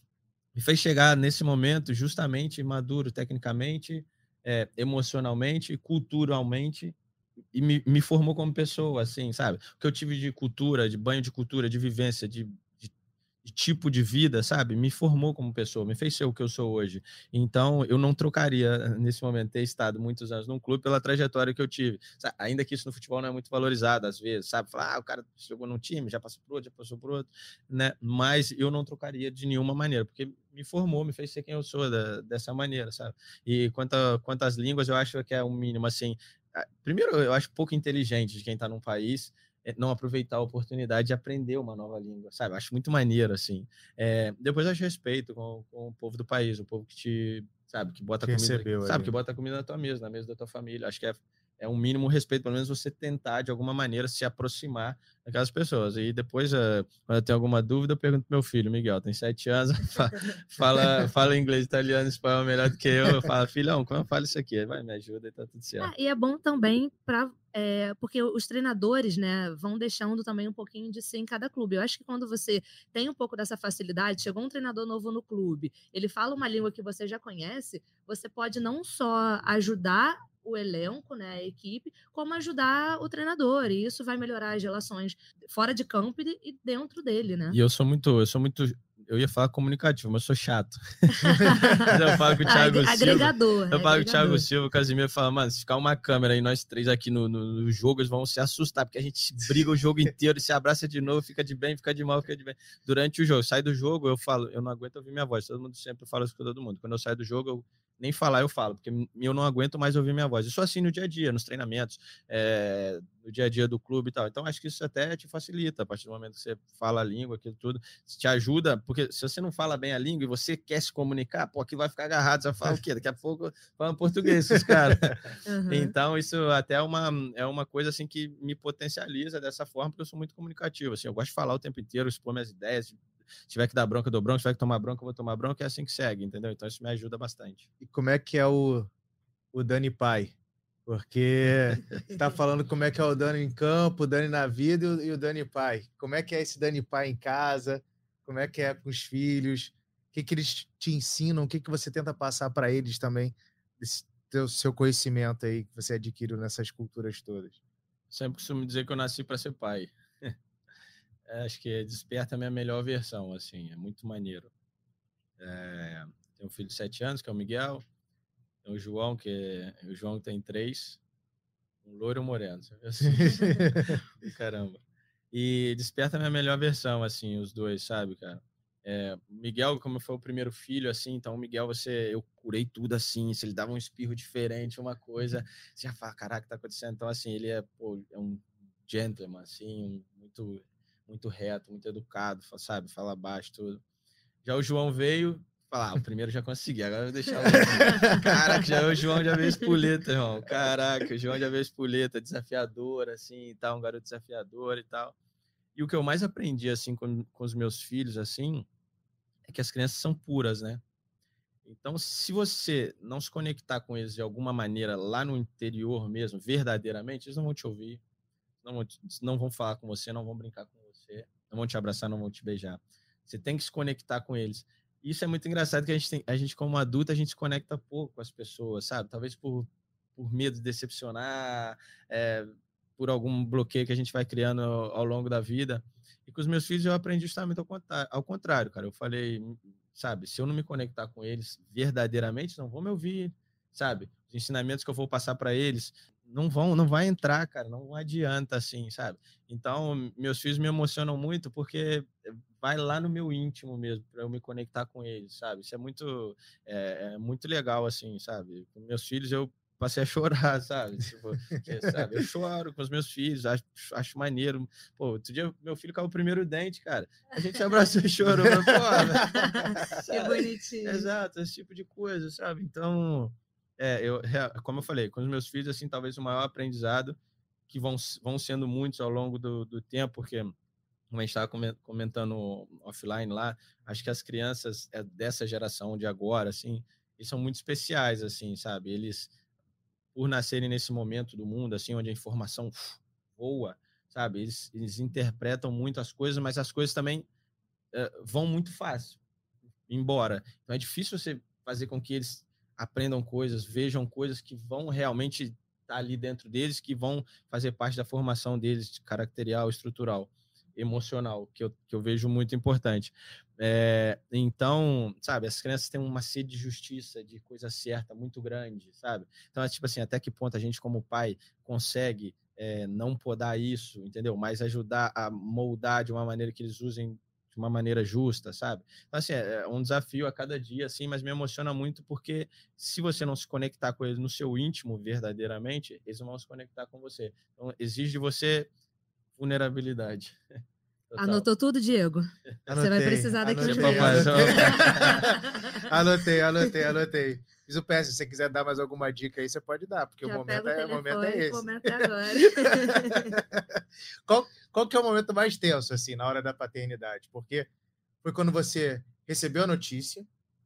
me fez chegar nesse momento justamente maduro tecnicamente, é, emocionalmente, culturalmente, e me, me formou como pessoa, assim, sabe? O que eu tive de cultura, de banho de cultura, de vivência, de, de, de tipo de vida, sabe? Me formou como pessoa, me fez ser o que eu sou hoje. Então, eu não trocaria, nesse momento, ter estado muitos anos num clube pela trajetória que eu tive. Sabe? Ainda que isso no futebol não é muito valorizado, às vezes, sabe? Falar, ah, o cara jogou num time, já passou por outro, já passou por outro, né? Mas eu não trocaria de nenhuma maneira, porque me formou, me fez ser quem eu sou da, dessa maneira, sabe? E quanto, a, quanto às línguas, eu acho que é um mínimo, assim... Primeiro, eu acho pouco inteligente de quem está num país não aproveitar a oportunidade de aprender uma nova língua, sabe? Acho muito maneiro, assim. É, depois eu acho respeito com, com o povo do país, o povo que te, sabe, que bota que comida, recebeu sabe, ali. que bota comida na tua mesa, na mesa da tua família. Acho que é, é um mínimo respeito, pelo menos você tentar, de alguma maneira, se aproximar daquelas pessoas. E depois, uh, quando eu tenho alguma dúvida, eu pergunto pro meu filho, Miguel, tem sete anos, fala, fala inglês, italiano, espanhol melhor do que eu. Eu falo, filhão, como eu falo isso aqui? Vai, me ajuda e tá tudo certo. Ah, e é bom também para... É, porque os treinadores, né, vão deixando também um pouquinho de si em cada clube. Eu acho que quando você tem um pouco dessa facilidade, chegou um treinador novo no clube, ele fala uma língua que você já conhece, você pode não só ajudar o elenco, né, a equipe, como ajudar o treinador, e isso vai melhorar as relações fora de campo e dentro dele, né? E eu sou muito, eu sou muito, eu ia falar comunicativo, mas eu sou chato. Mas eu falo com o Thiago Silva. Agregador. Eu falo com o Thiago Silva, o Casimiro fala, mano, se ficar uma câmera e nós três aqui no, no, no jogo, eles vão se assustar, porque a gente briga o jogo inteiro, se abraça de novo, fica de bem, fica de mal, fica de bem. Durante o jogo, sai do jogo, eu falo, eu não aguento ouvir minha voz, todo mundo sempre fala isso com todo mundo. Quando eu saio do jogo, eu nem falar eu falo, porque eu não aguento mais ouvir minha voz. Eu sou assim no dia a dia, nos treinamentos, é, no dia a dia do clube e tal. Então, acho que isso até te facilita, a partir do momento que você fala a língua, aquilo tudo, te ajuda, porque se você não fala bem a língua e você quer se comunicar, pô, aquilo vai ficar agarrado, você vai falar o quê? Daqui a pouco falam português, esses caras. Uhum. Então, isso até é uma, é uma coisa, assim, que me potencializa dessa forma, porque eu sou muito comunicativo, assim, eu gosto de falar o tempo inteiro, expor minhas ideias. Se tiver que dar bronca, eu dou bronca. Se tiver que tomar bronca, eu vou tomar bronca. É assim que segue, entendeu? Então isso me ajuda bastante. E como é que é o, o Dani pai? Porque você tá falando como é que é o Dani em campo, o Dani na vida e o, e o Dani pai. Como é que é esse Dani pai em casa? Como é que é com os filhos? O que, que eles te ensinam? O que, que você tenta passar para eles também? Esse teu, seu conhecimento aí que você adquiriu nessas culturas todas. Sempre costumo dizer que eu nasci para ser pai. Acho que desperta a minha melhor versão, assim, é muito maneiro. É, tem um filho de sete anos, que é o Miguel, tem o João, que é, o João tem três, um loiro e um moreno, assim, caramba. E desperta a minha melhor versão, assim, os dois, sabe, cara? É, Miguel, como foi o primeiro filho, assim, então o Miguel, você, eu curei tudo, assim, se ele dava um espirro diferente, uma coisa, você já fala, caraca, tá acontecendo? Então, assim, ele é, pô, é um gentleman, assim, um, muito... muito reto, muito educado, sabe? Fala baixo, tudo. Já o João veio, falar, ah, o primeiro já consegui, agora eu vou deixar o Caraca, já o João já veio espoleta, irmão. Caraca, o João já veio espoleta, desafiador, assim, e tal, um garoto desafiador e tal. E o que eu mais aprendi, assim, com, com os meus filhos, assim, é que as crianças são puras, né? Então, se você não se conectar com eles de alguma maneira lá no interior mesmo, verdadeiramente, eles não vão te ouvir, não vão, não vão falar com você, não vão brincar com você, não vão te abraçar, não vão te beijar. Você tem que se conectar com eles. Isso é muito engraçado, que a gente, tem, a gente como adulto, a gente se conecta pouco com as pessoas, sabe? Talvez por, por medo de decepcionar, é, por algum bloqueio que a gente vai criando ao, ao longo da vida. E com os meus filhos eu aprendi justamente ao contrário, ao contrário, cara. Eu falei, sabe, se eu não me conectar com eles verdadeiramente, não vão me ouvir, sabe? Os ensinamentos que eu vou passar para eles não vão, não vai entrar, cara, não adianta, assim, sabe? Então, meus filhos me emocionam muito porque vai lá no meu íntimo mesmo, para eu me conectar com eles, sabe? Isso é muito, é, é muito legal, assim, sabe? Com meus filhos eu passei a chorar, sabe? Tipo, que, sabe? Eu choro com os meus filhos, acho, acho maneiro. Pô, outro dia meu filho caiu o primeiro dente, cara. A gente se abraçou e chorou. Pô, que bonitinho. Exato, esse tipo de coisa, sabe? Então... É, eu, como eu falei, com os meus filhos, assim, talvez o maior aprendizado, que vão, vão sendo muitos ao longo do, do tempo, porque, como a gente estava comentando offline lá, acho que as crianças dessa geração de agora, assim, eles são muito especiais, assim, sabe? Eles, por nascerem nesse momento do mundo, assim, onde a informação uf, voa, sabe? Eles, eles interpretam muito as coisas, mas as coisas também uh, vão muito fácil, embora. Então é difícil você fazer com que eles aprendam coisas, vejam coisas que vão realmente estar ali dentro deles, que vão fazer parte da formação deles, caracterial, estrutural, emocional, que eu, que eu vejo muito importante. É, então, sabe, as crianças têm uma sede de justiça, de coisa certa, muito grande, sabe? Então, é tipo assim, até que ponto a gente, como pai, consegue é, não podar isso, entendeu? Mas ajudar a moldar de uma maneira que eles usem de uma maneira justa, sabe? Então, assim, é um desafio a cada dia, assim, mas me emociona muito porque se você não se conectar com eles no seu íntimo verdadeiramente, eles não vão se conectar com você. Então, exige de você vulnerabilidade. Total. Anotou tudo, Diego? Anotei, você vai precisar daqui anotei, um dia. anotei, anotei, anotei. Fiz o P S, se você quiser dar mais alguma dica aí, você pode dar, porque Já o momento, pega o é, o momento é esse. Comenta agora. qual, qual que é o momento mais tenso, assim, na hora da paternidade? Porque foi quando você recebeu a notícia,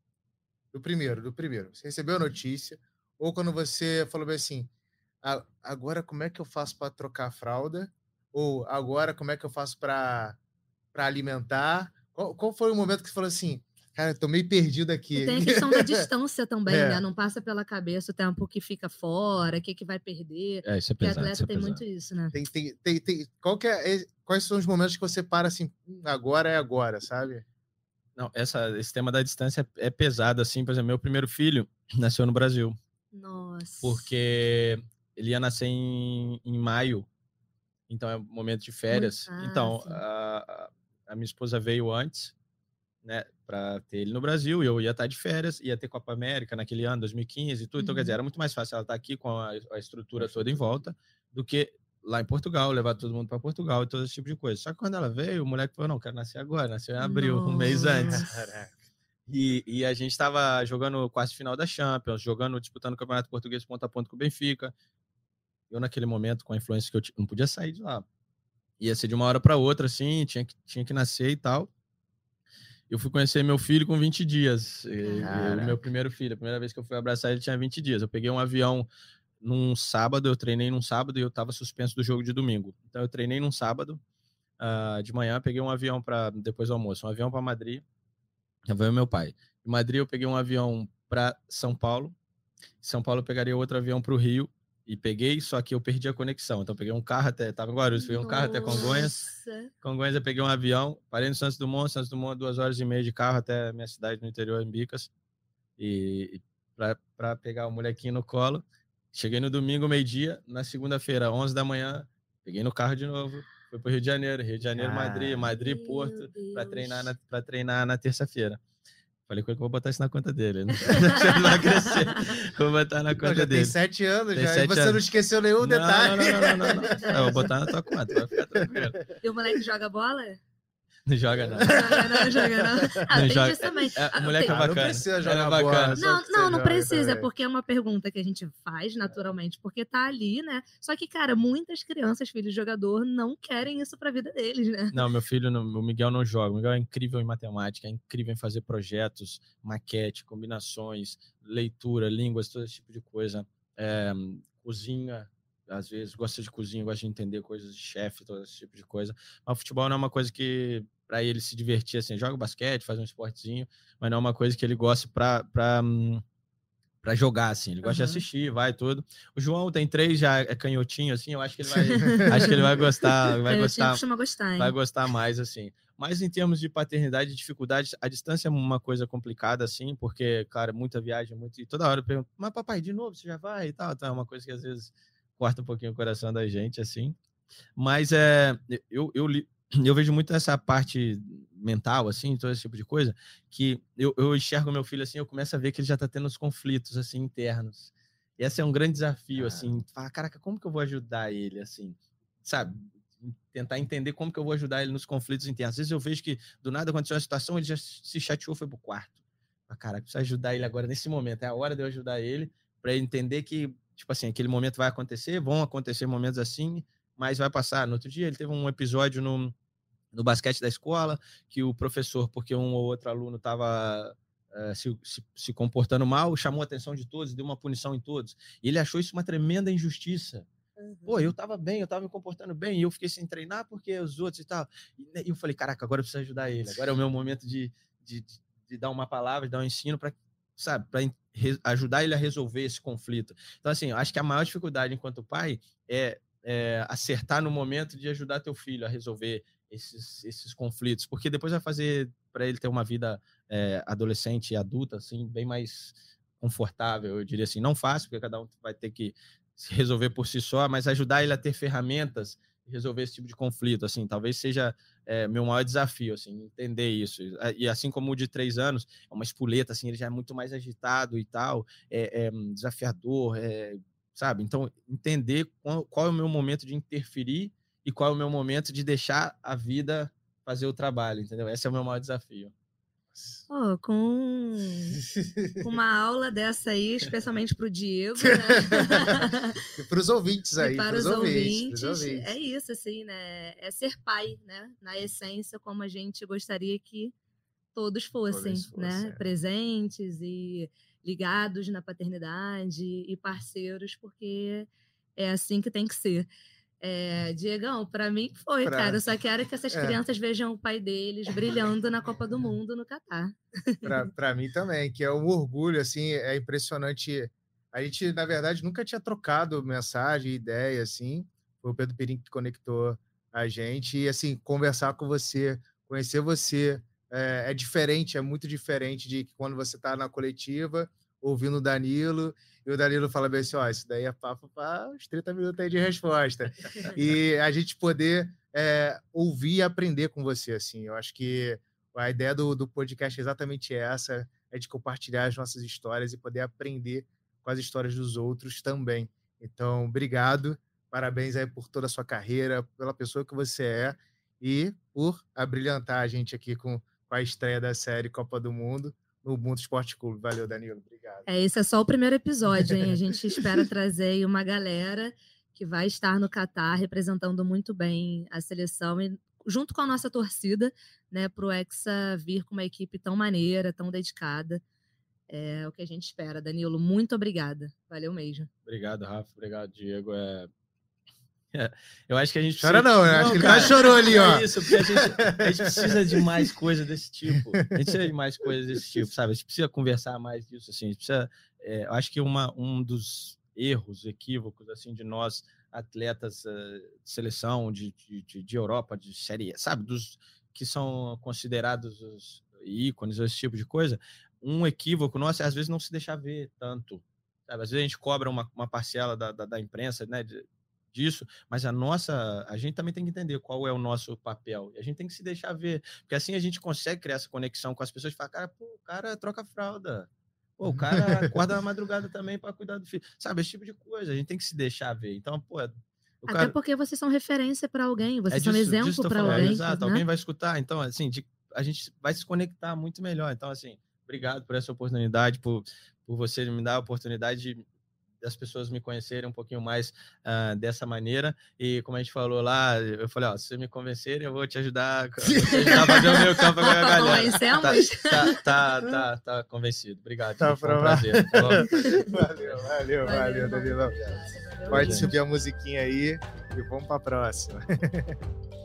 do primeiro, do primeiro, você recebeu a notícia, ou quando você falou bem assim, ah, agora como é que eu faço para trocar a fralda? Ou agora como é que eu faço para alimentar? Qual, qual foi o momento que você falou assim, cara, eu tô meio perdido aqui? E tem a questão da distância também, É. né? Não passa pela cabeça o tempo que fica fora, o que, que vai perder. É, isso é Porque pesado. atleta isso é tem pesado. muito isso, né? Tem, tem, tem, tem, qual que é, quais são os momentos que você para assim, "Hum, agora é agora, sabe? Não, essa, esse tema da distância é pesado, assim. Por exemplo, meu primeiro filho nasceu no Brasil. Nossa. Porque ele ia nascer em, em maio, então é momento de férias. Muito- ah, então, sim. a, a minha esposa veio antes, né, para ter ele no Brasil, e eu ia estar de férias, ia ter Copa América naquele ano, dois mil e quinze e tudo. Então, Uhum. quer dizer, era muito mais fácil ela estar aqui com a, a estrutura toda em volta do que lá em Portugal, levar todo mundo para Portugal e todo esse tipo de coisa. Só que quando ela veio, o moleque falou, não, quero nascer agora, nasceu em abril, um mês antes. Nossa. E, e a gente estava jogando quase final da Champions, jogando, disputando o Campeonato Português ponto a ponto com o Benfica. Eu, naquele momento, com a influência que eu tinha, não podia sair de lá. Ia ser de uma hora para outra, assim, tinha que, tinha que nascer e tal. Eu fui conhecer meu filho com vinte dias. E, o meu primeiro filho, a primeira vez que eu fui abraçar ele, tinha vinte dias. Eu peguei um avião num sábado, eu treinei num sábado e eu estava suspenso do jogo de domingo. Então, eu treinei num sábado, uh, de manhã, peguei um avião para depois do almoço, um avião para Madrid. Já veio meu pai. Em Madrid, eu peguei um avião para São Paulo. Em São Paulo, eu pegaria outro avião para o Rio. E peguei, só que eu perdi a conexão. Então, eu peguei um carro até... Estava em Guarulhos, peguei um carro até Congonhas. Congonhas, eu peguei um avião. Parei no Santos Dumont. Santos Dumont, duas horas e meia de carro até a minha cidade no interior, em Bicas. E, e para pegar o molequinho no colo. Cheguei no domingo, meio-dia. Na segunda-feira, onze da manhã, peguei no carro de novo. Fui para o Rio de Janeiro. Rio de Janeiro, Madrid. Madrid, Porto. Para treinar na, para treinar na terça-feira. Falei com ele que eu vou botar isso na conta dele. Não vai crescer. Vou botar na conta não, já dele. Tem sete anos tem já. Sete e você anos. não esqueceu nenhum não, detalhe. Não, não, não, não, não, não. Eu vou botar na tua conta. Vai ficar tranquilo. E o moleque joga bola? Não joga, não. Não joga, não, joga, não. Ah, Não tem joga. disso também. É, o moleque Ah, é Ah, não bacana. precisa Ele jogar é bola. bacana. só Não, que não, você não joga precisa, é também. porque é uma pergunta que a gente faz naturalmente, porque tá ali, né? Só que, cara, muitas crianças, filhos de jogador, não querem isso pra vida deles, né? Não, meu filho, não, o Miguel não joga. O Miguel é incrível em matemática, é incrível em fazer projetos, maquete, combinações, leitura, línguas, todo esse tipo de coisa. É, cozinha, às vezes, gosta de cozinha, gosta de entender coisas de chefe, todo esse tipo de coisa. Mas o futebol não é uma coisa que, para ele se divertir, assim, joga basquete, faz um esportezinho, mas não é uma coisa que ele gosta para para jogar, assim. Ele gosta Uhum. de assistir, vai tudo. O João tem três, já é canhotinho, assim, eu acho que ele vai, acho que ele vai gostar, vai Eu gostar, costuma gostar, hein? vai gostar mais, assim. Mas em termos de paternidade e dificuldade, a distância é uma coisa complicada, assim, porque, claro, muita viagem, muito, e toda hora eu pergunto, mas papai, de novo, você já vai e tal? Então é uma coisa que às vezes corta um pouquinho o coração da gente, assim. Mas é, eu, eu, eu vejo muito essa parte mental, assim, todo esse tipo de coisa, que eu, eu enxergo meu filho assim, eu começo a ver que ele já tá tendo os conflitos, assim, internos. E esse é um grande desafio, ah. assim, falar, caraca, como que eu vou ajudar ele, assim, sabe? Tentar entender como que eu vou ajudar ele nos conflitos internos. Às vezes eu vejo que, do nada, aconteceu uma situação, ele já se chateou, foi pro quarto. Ah, caraca, preciso ajudar ele agora, nesse momento, é a hora de eu ajudar ele, para ele entender que, tipo assim, aquele momento vai acontecer, vão acontecer momentos assim, mas vai passar. No outro dia, ele teve um episódio no, no basquete da escola, que o professor, porque um ou outro aluno estava uh, se, se, se comportando mal, chamou a atenção de todos, deu uma punição em todos. E ele achou isso uma tremenda injustiça. Uhum. Pô, eu tava bem, eu tava me comportando bem, e eu fiquei sem treinar porque os outros e tal. E eu falei, caraca, agora eu preciso ajudar ele. Agora é o meu momento de, de, de, de dar uma palavra, de dar um ensino para, sabe, para ajudar ele a resolver esse conflito. Então, assim, eu acho que a maior dificuldade enquanto pai é É, acertar no momento de ajudar teu filho a resolver esses, esses conflitos, porque depois vai fazer para ele ter uma vida é, adolescente e adulta, assim, bem mais confortável, eu diria assim, não fácil, porque cada um vai ter que se resolver por si só, mas ajudar ele a ter ferramentas e resolver esse tipo de conflito, assim, talvez seja é, meu maior desafio, assim, entender isso, e assim como o de três anos, é uma espoleta, assim, ele já é muito mais agitado e tal, é, é desafiador, é sabe? Então, entender qual, qual é o meu momento de interferir e qual é o meu momento de deixar a vida fazer o trabalho, entendeu? Esse é o meu maior desafio. Oh, com... com uma aula dessa aí, especialmente para o Diego, né? E para os ouvintes aí. E para os ouvintes, ouvintes. É isso, assim, né? É ser pai, né? Na essência, como a gente gostaria que todos fossem, todos fossem né? É. Presentes e ligados na paternidade e parceiros, porque é assim que tem que ser. É, Diegão, para mim foi, pra... cara. Eu só quero que essas é. crianças vejam o pai deles brilhando na Copa do Mundo no Catar. Para mim também, que é um orgulho, assim, é impressionante. A gente, na verdade, nunca tinha trocado mensagem, ideia, assim. Foi o Pedro Perim que conectou a gente. E, assim, conversar com você, conhecer você, é, é diferente, é muito diferente de quando você está na coletiva, ouvindo o Danilo, e o Danilo fala bem assim, ó, isso daí é papo para uns trinta minutos aí de resposta. E a gente poder é, ouvir e aprender com você, assim. Eu acho que a ideia do, do podcast é exatamente essa, é de compartilhar as nossas histórias e poder aprender com as histórias dos outros também. Então, obrigado, parabéns aí por toda a sua carreira, pela pessoa que você é e por abrilhantar a gente aqui com, com a estreia da série Copa do Mundo no Ubuntu Esporte Clube. Valeu, Danilo. Obrigado. É, esse é só o primeiro episódio, hein? A gente espera trazer aí uma galera que vai estar no Catar representando muito bem a seleção e junto com a nossa torcida, né, para o Hexa vir com uma equipe tão maneira, tão dedicada. É o que a gente espera. Danilo, muito obrigada. Valeu mesmo. Obrigado, Rafa. Obrigado, Diego. É... É, eu acho que a gente precisa... Chora não, né? Acho que ele já chorou ali, ó. É isso, porque a gente, a gente precisa de mais coisa desse tipo. A gente precisa de mais coisas desse tipo, sabe? A gente precisa conversar mais disso, assim. A gente precisa... É, eu acho que uma, um dos erros, equívocos, assim, de nós, atletas uh, de seleção, de, de, de Europa, de série, sabe? Dos que são considerados os ícones, esse tipo de coisa. Um equívoco nosso é, às vezes, não se deixar ver tanto. Sabe? Às vezes a gente cobra uma, uma parcela da, da, da imprensa, né? De, disso, mas a nossa, a gente também tem que entender qual é o nosso papel, e a gente tem que se deixar ver, porque assim a gente consegue criar essa conexão com as pessoas e falar, cara, pô, o cara troca fralda, pô, o cara acorda na madrugada também para cuidar do filho, sabe, esse tipo de coisa, a gente tem que se deixar ver, então, pô, o até cara... porque vocês são referência para alguém, vocês é são disso, exemplo para alguém. Exato, né? Alguém vai escutar, então, assim, de, a gente vai se conectar muito melhor, então, assim, obrigado por essa oportunidade, por, por você me dar a oportunidade de das pessoas me conhecerem um pouquinho mais uh, dessa maneira, e como a gente falou lá, eu falei, ó, se você me convencerem, eu vou te ajudar, vou te ajudar a fazer o meu campo com a galera. Tá, tá, tá, tá, tá convencido, obrigado, tá foi um prazer. Tá valeu, valeu, valeu, Danilo. Pode subir a musiquinha aí e vamos para a próxima.